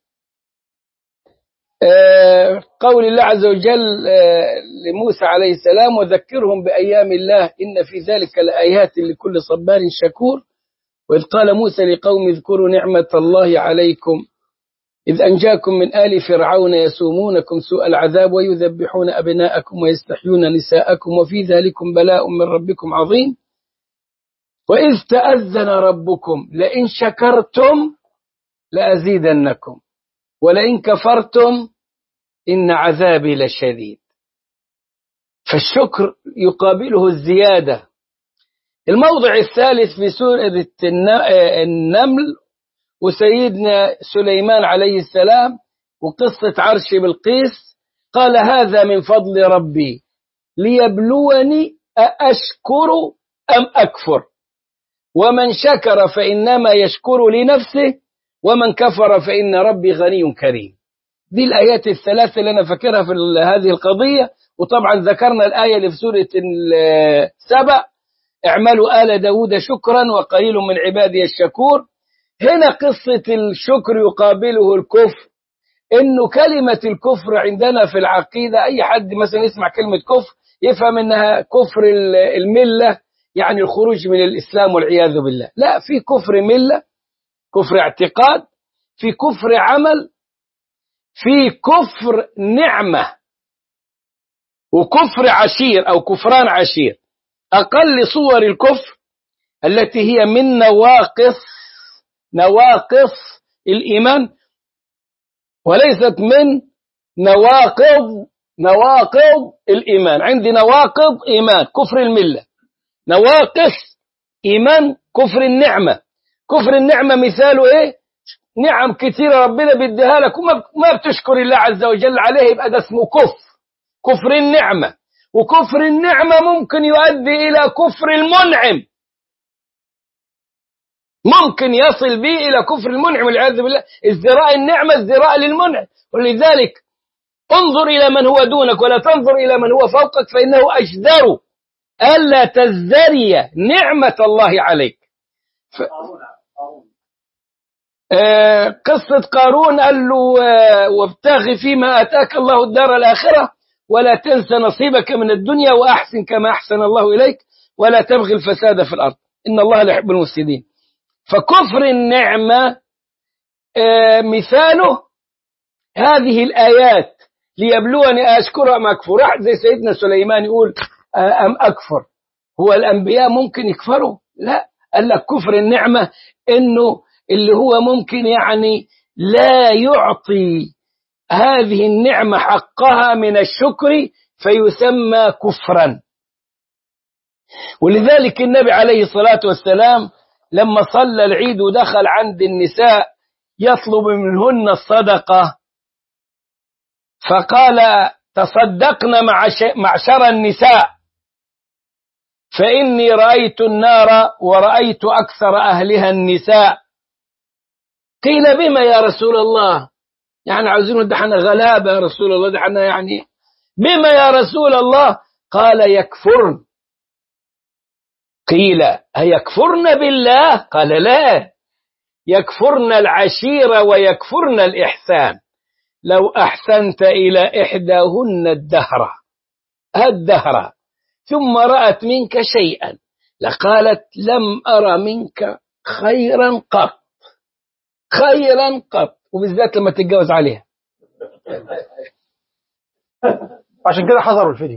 قول الله عز وجل لموسى عليه السلام: وذكرهم بأيام الله إن في ذلك لآيات لكل صبار شكور. وإذ قال موسى لقوم اذكروا نعمة الله عليكم إذ أنجاكم من آل فرعون يسومونكم سوء العذاب ويذبحون أبناءكم ويستحيون نساءكم وفي ذلكم بلاء من ربكم عظيم. وإذ تأذن ربكم لئن شكرتم لأزيدنكم ولئن كفرتم إن عذابي لشديد. فالشكر يقابله الزيادة. الموضع الثالث في سورة النمل وسيدنا سليمان عليه السلام وقصة عرش بلقيس، قال: هذا من فضل ربي ليبلوني أأشكر أم أكفر ومن شكر فإنما يشكر لنفسه ومن كفر فإن ربي غني كريم. دي الآيات الثلاثة اللي أنا فاكرها في هذه القضية. وطبعا ذكرنا الآية اللي في سورة السبع: اعملوا آل داود شكرا وقليل من عبادي الشكور. هنا قصة الشكر يقابله الكفر، إنه كلمة الكفر عندنا في العقيدة أي حد مثلا يسمع كلمة كفر يفهم إنها كفر الملة، يعني الخروج من الإسلام والعياذ بالله. لا، في كفر ملة، كفر اعتقاد، في كفر عمل، في كفر نعمة، وكفر عشير أو كفران عشير. أقل صور الكفر التي هي من نواقص الإيمان وليست من نواقض نواقض الإيمان. عندي نواقض إيمان كفر الملة، نواقص إيمان كفر النعمة. كفر النعمة مثاله إيه؟ نعم كثيرة ربنا بيديها لك وما بتشكر الله عز وجل عليه، يبقى ده اسمه كفر النعمة. وكفر النعمة ممكن يؤدي إلى كفر المنعم، ممكن يصل به إلى كفر المنعم والعياذ بالله. ازدراء النعمة ازدراء للمنعم. ولذلك انظر إلى من هو دونك ولا تنظر إلى من هو فوقك، فإنه أجدر ألا تزدري نعمة الله عليك. قصة قارون قال له وابتغ فيما أتاك الله الدار الآخرة ولا تنس نصيبك من الدنيا وأحسن كما أحسن الله إليك ولا تبغي الفساد في الأرض إن الله لا يحب المفسدين. فكفر النعمة مثاله هذه الآيات ليبلوني أشكر أم أكفر. زي سيدنا سليمان يقول أم أكفر. هو الأنبياء ممكن يكفروا؟ لا، قال لك كفر النعمة إنه اللي هو ممكن يعني لا يعطي هذه النعمة حقها من الشكر فيسمى كفرا. ولذلك النبي عليه الصلاة والسلام لما صلى العيد ودخل عند النساء يطلب منهن الصدقة فقال تصدقن معشر النساء فإني رأيت النار ورأيت أكثر أهلها النساء. قيل بما يا رسول الله؟ يعني عاوزين دحنا غلابة يا رسول الله، دحنا يعني بما يا رسول الله؟ قال يكفرن. قيل أيكفرن بالله؟ قال لا، يكفرن العشيرة ويكفرن الإحسان. لو أحسنت إلى إحداهن الدهر ثم رأت منك شيئا لقالت لم أرى منك خيرا قط، وبالذات لما تتجوز عليها. عشان كده حضروا الفيديو.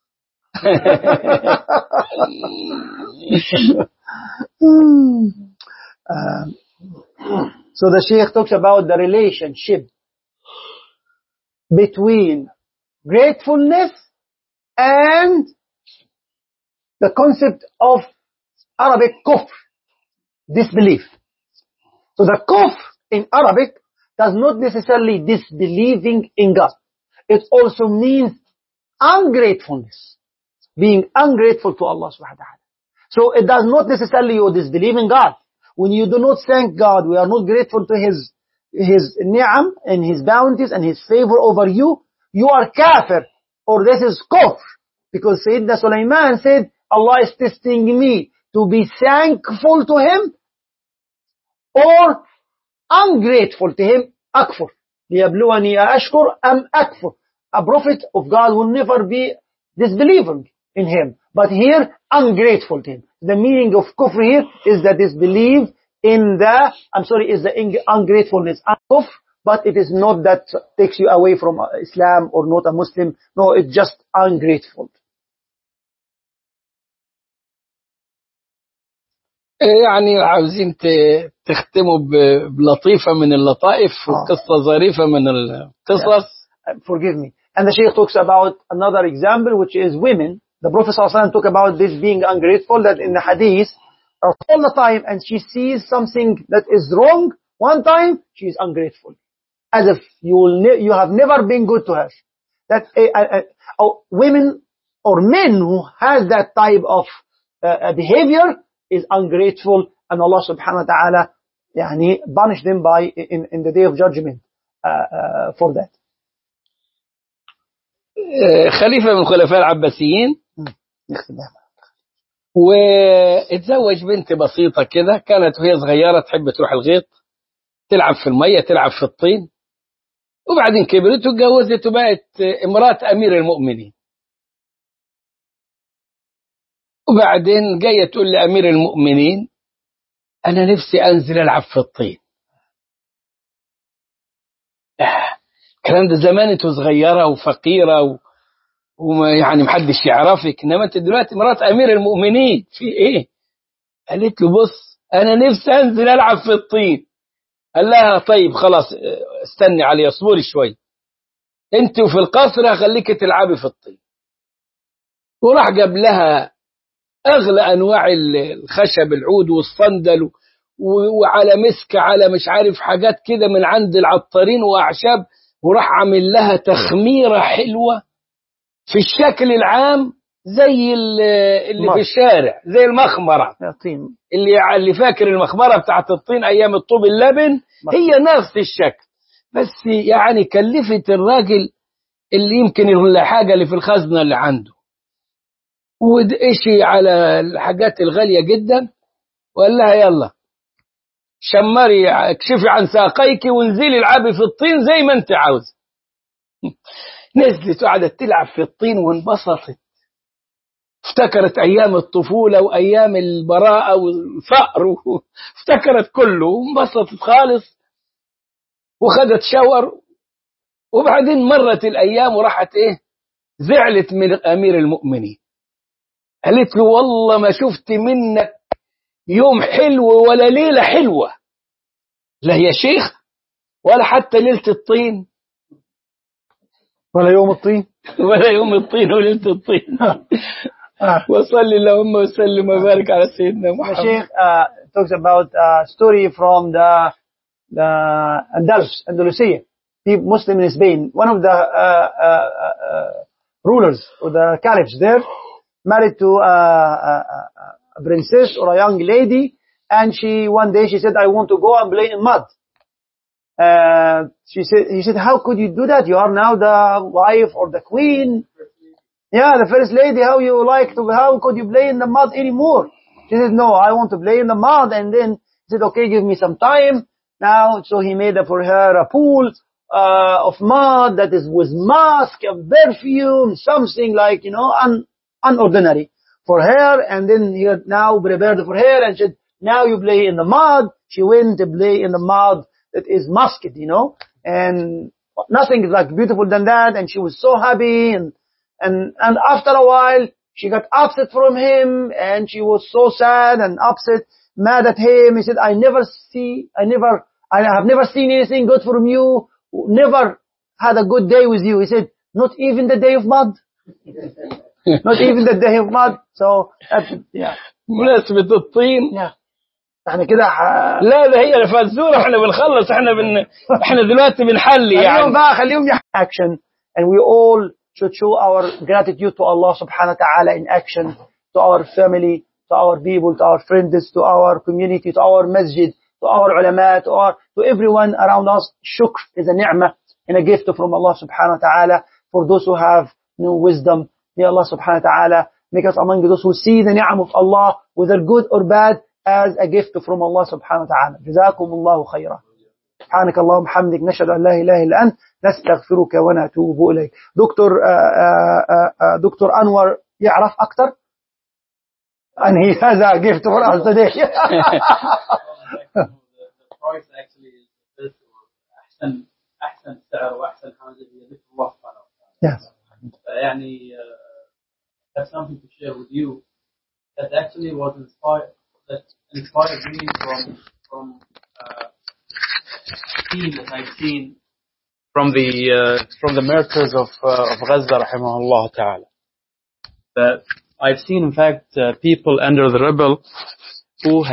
So the Sheikh talks about the relationship between gratefulness and the concept of Arabic kufr, disbelief. So the kufr in Arabic does not necessarily disbelieving in God. It also means ungratefulness, being ungrateful to Allah subhanahu wa ta'ala. So it does not necessarily you disbelieve in God. When you do not thank God, we are not grateful to His ni'am and His bounties and His favor over you, you are kafir, or this is kufr. Because Sayyidina Sulaiman said, Allah is testing me to be thankful to Him or ungrateful to Him, akfur. لِيَبْلُوَنِي أَشْكُرْ أَمْ أَكْفُرْ. A prophet of God will never be disbelieving in Him, but here ungrateful to Him. The meaning of kufr here is the disbelief in is the ungratefulness. Kufr, but it is not that takes you away from Islam or not a Muslim. No, it's just ungrateful. يعني عاوزين تختموا بلطيفة من اللطائف وقصة ظريفة من القصص. Forgive me. And the Shaykh talks about another example, which is women. The Prophet ﷺ talked about this being ungrateful, that in the hadith, all the time, and she sees something that is wrong, one time, she is ungrateful. As if you have never been good to her. That women or men who has that type of behavior is ungrateful, and Allah subhanahu wa ta'ala punish them in the day of judgment for that. خليفة من الخلفاء العباسيين واتزوج بنت بسيطة كده، كانت وهي صغيرة تحب تروح الغيط تلعب في المية تلعب في الطين، وبعدين كبرت واتجوزت وبقت امرأة أمير المؤمنين. وبعدين جاية تقول لأمير المؤمنين أنا نفسي أنزل ألعب في الطين. الكلام ده زمان انت صغيرة وفقيرة ويعني محدش يعرفك، انما انت دلوقتي مرات امير المؤمنين، في ايه؟ قالت له بص انا نفسي انزل العب في الطين. قال لها طيب خلاص استني علي اصبري شوي. انت وفي القصر هخليك تلعبي في الطين. وراح جاب لها اغلى انواع الخشب، العود والصندل وعلى مسك، على مش عارف حاجات كده من عند العطارين واعشاب، وراح عامل لها تخميرة حلوة في الشكل العام زي اللي في الشارع، زي المخمرة الطين، اللي فاكر المخمرة بتاعت الطين ايام الطوب اللبن، هي نفس الشكل، بس يعني كلفت الراجل اللي يمكن الحاجة اللي في الخزنة اللي عنده، وإشي على الحاجات الغالية جدا، وقال لها يلا شمري اكشفي عن ساقيك وانزلي العبي في الطين زي ما انت عاوزه. نزلت وقعدت تلعب في الطين وانبسطت، افتكرت ايام الطفولة وايام البراءة والفقر، افتكرت كله وانبسطت خالص، وخدت شاور. وبعدين مرت الايام وراحت زعلت من امير المؤمنين، قالت له والله ما شفت منك يوم حلو ولا ليلة حلوة، لا يا شيخ ولا حتى ليلة الطين ولا يوم الطين ولا يوم الطين وليلة الطين. وصلي اللهم وسلم وبارك على سيدنا محمد. The Sheikh talks about a story from the Andalusia, the Muslim in Spain. One of the rulers or the caliphs there married to a princess or a young lady, and one day she said, I want to go and play in mud. He said, how could you do that? You are now the wife or the queen. Yeah, the first lady, how could you play in the mud anymore? She said, no, I want to play in the mud. And then he said, okay, give me some time. Now, so he made for her a pool of mud that is with musk and perfume, something like, unordinary for her. And then he had now prepared for her and said, now you play in the mud. She went to play in the mud that is musket, and nothing is like beautiful than that. And she was so happy. And after a while, she got upset from him, and she was so sad and upset, mad at him. He said, I have never seen anything good from you, never had a good day with you. He said, not even the day of mud. Not even the day of mud. So, yeah. مناسبة الطين. Yeah. احنا كده لا ده هي الفزورة، احنا بنخلص، احنا دلوقتي بنحلي يعني. خليهم action, and we all should show our gratitude to Allah subhanahu wa ta'ala in action, to our family, to our people, to our friends, to our community, to our masjid, to our ulama, to everyone around us. Shukr is a ni'mah and a gift from Allah subhanahu wa ta'ala for those who have no wisdom. May Allah subhanahu wa ta'ala make us among those who see the ni'am of Allah, whether good or bad, as a gift from Allah subhanahu wa ta'ala. جزاكم الله خيرا. سبحانك اللهم وبحمدك نشهد أن لا إله إلا أنت نستغفرك ونتوب إليك. دكتور أنور يعرف أكثر and he has a gift for us today. The price actually is this, أحسن سعر وأحسن حاجة هي ذكر الله سبحانه وتعالى. Yes. يعني have something to share with you that actually was inspired me from scene that I've seen from the martyrs of Gaza, rahimahullah ta'ala. That I've seen, in fact, people under the rebel who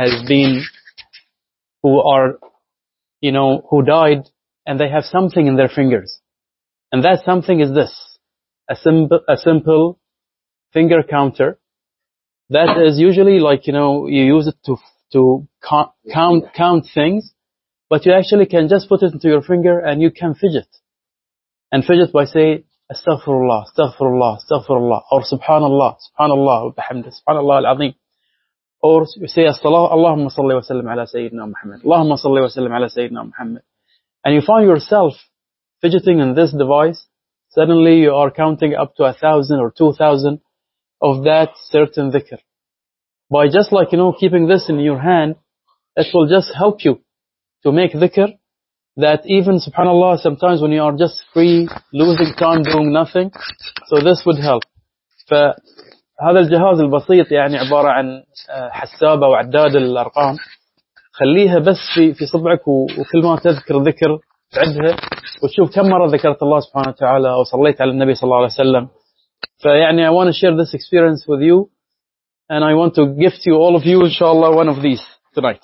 died, and they have something in their fingers, and that something is this: a simple finger counter. That is usually like, you use it to count things, but you actually can just put it into your finger and you can fidget. And fidget by saying, Astaghfirullah, Astaghfirullah, Astaghfirullah, or Subhanallah, Subhanallah, wa bihamdih, Subhanallah al-Azim. Or you say, Allahumma salli wa sallim ala Sayyidina Muhammad, Allahumma salli wa sallim ala Sayyidina Muhammad. And you find yourself fidgeting in this device. Suddenly you are counting up to 1,000 or 2,000 of that certain dhikr. By just keeping this in your hand, it will just help you to make dhikr that even, subhanallah, sometimes when you are just free, losing time doing nothing, so this would help. فهذا الجهاز البسيط يعني عبارة عن حسابة وعداد الأرقام، خليها بس في صبعك، وكل ما تذكر ذكر تعدها وتشوف كم مرة ذكرت الله سبحانه وتعالى أو صليت على النبي صلى الله عليه وسلم. فيعني I want to share this experience with you and I want to gift you all of you inshallah one of these tonight.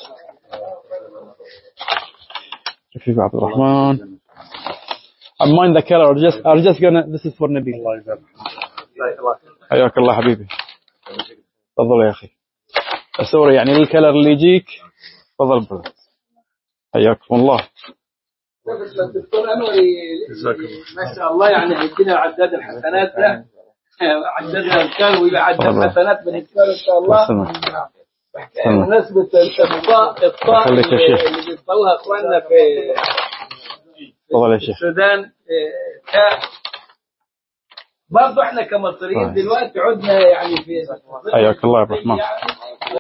شوف عبد الرحمن. I mind the color. I'm just gonna. This is for Nabil. حياك الله حبيبي. تفضل يا أخي. سوري يعني الكلر اللي يجيك. تفضل. حياكم الله. الدكتور أنوري ما شاء الله يعني هيدينا عداد الحسنات ده. عداد الأذكار ويبقى عداد حسنات من الأذكار إن شاء الله. بمناسبة الطاء اللي بيطلعوها إخواننا في السودان برضو احنا كمصريين دلوقتي عدنا يعني في حياك الله يا عبد الرحمن.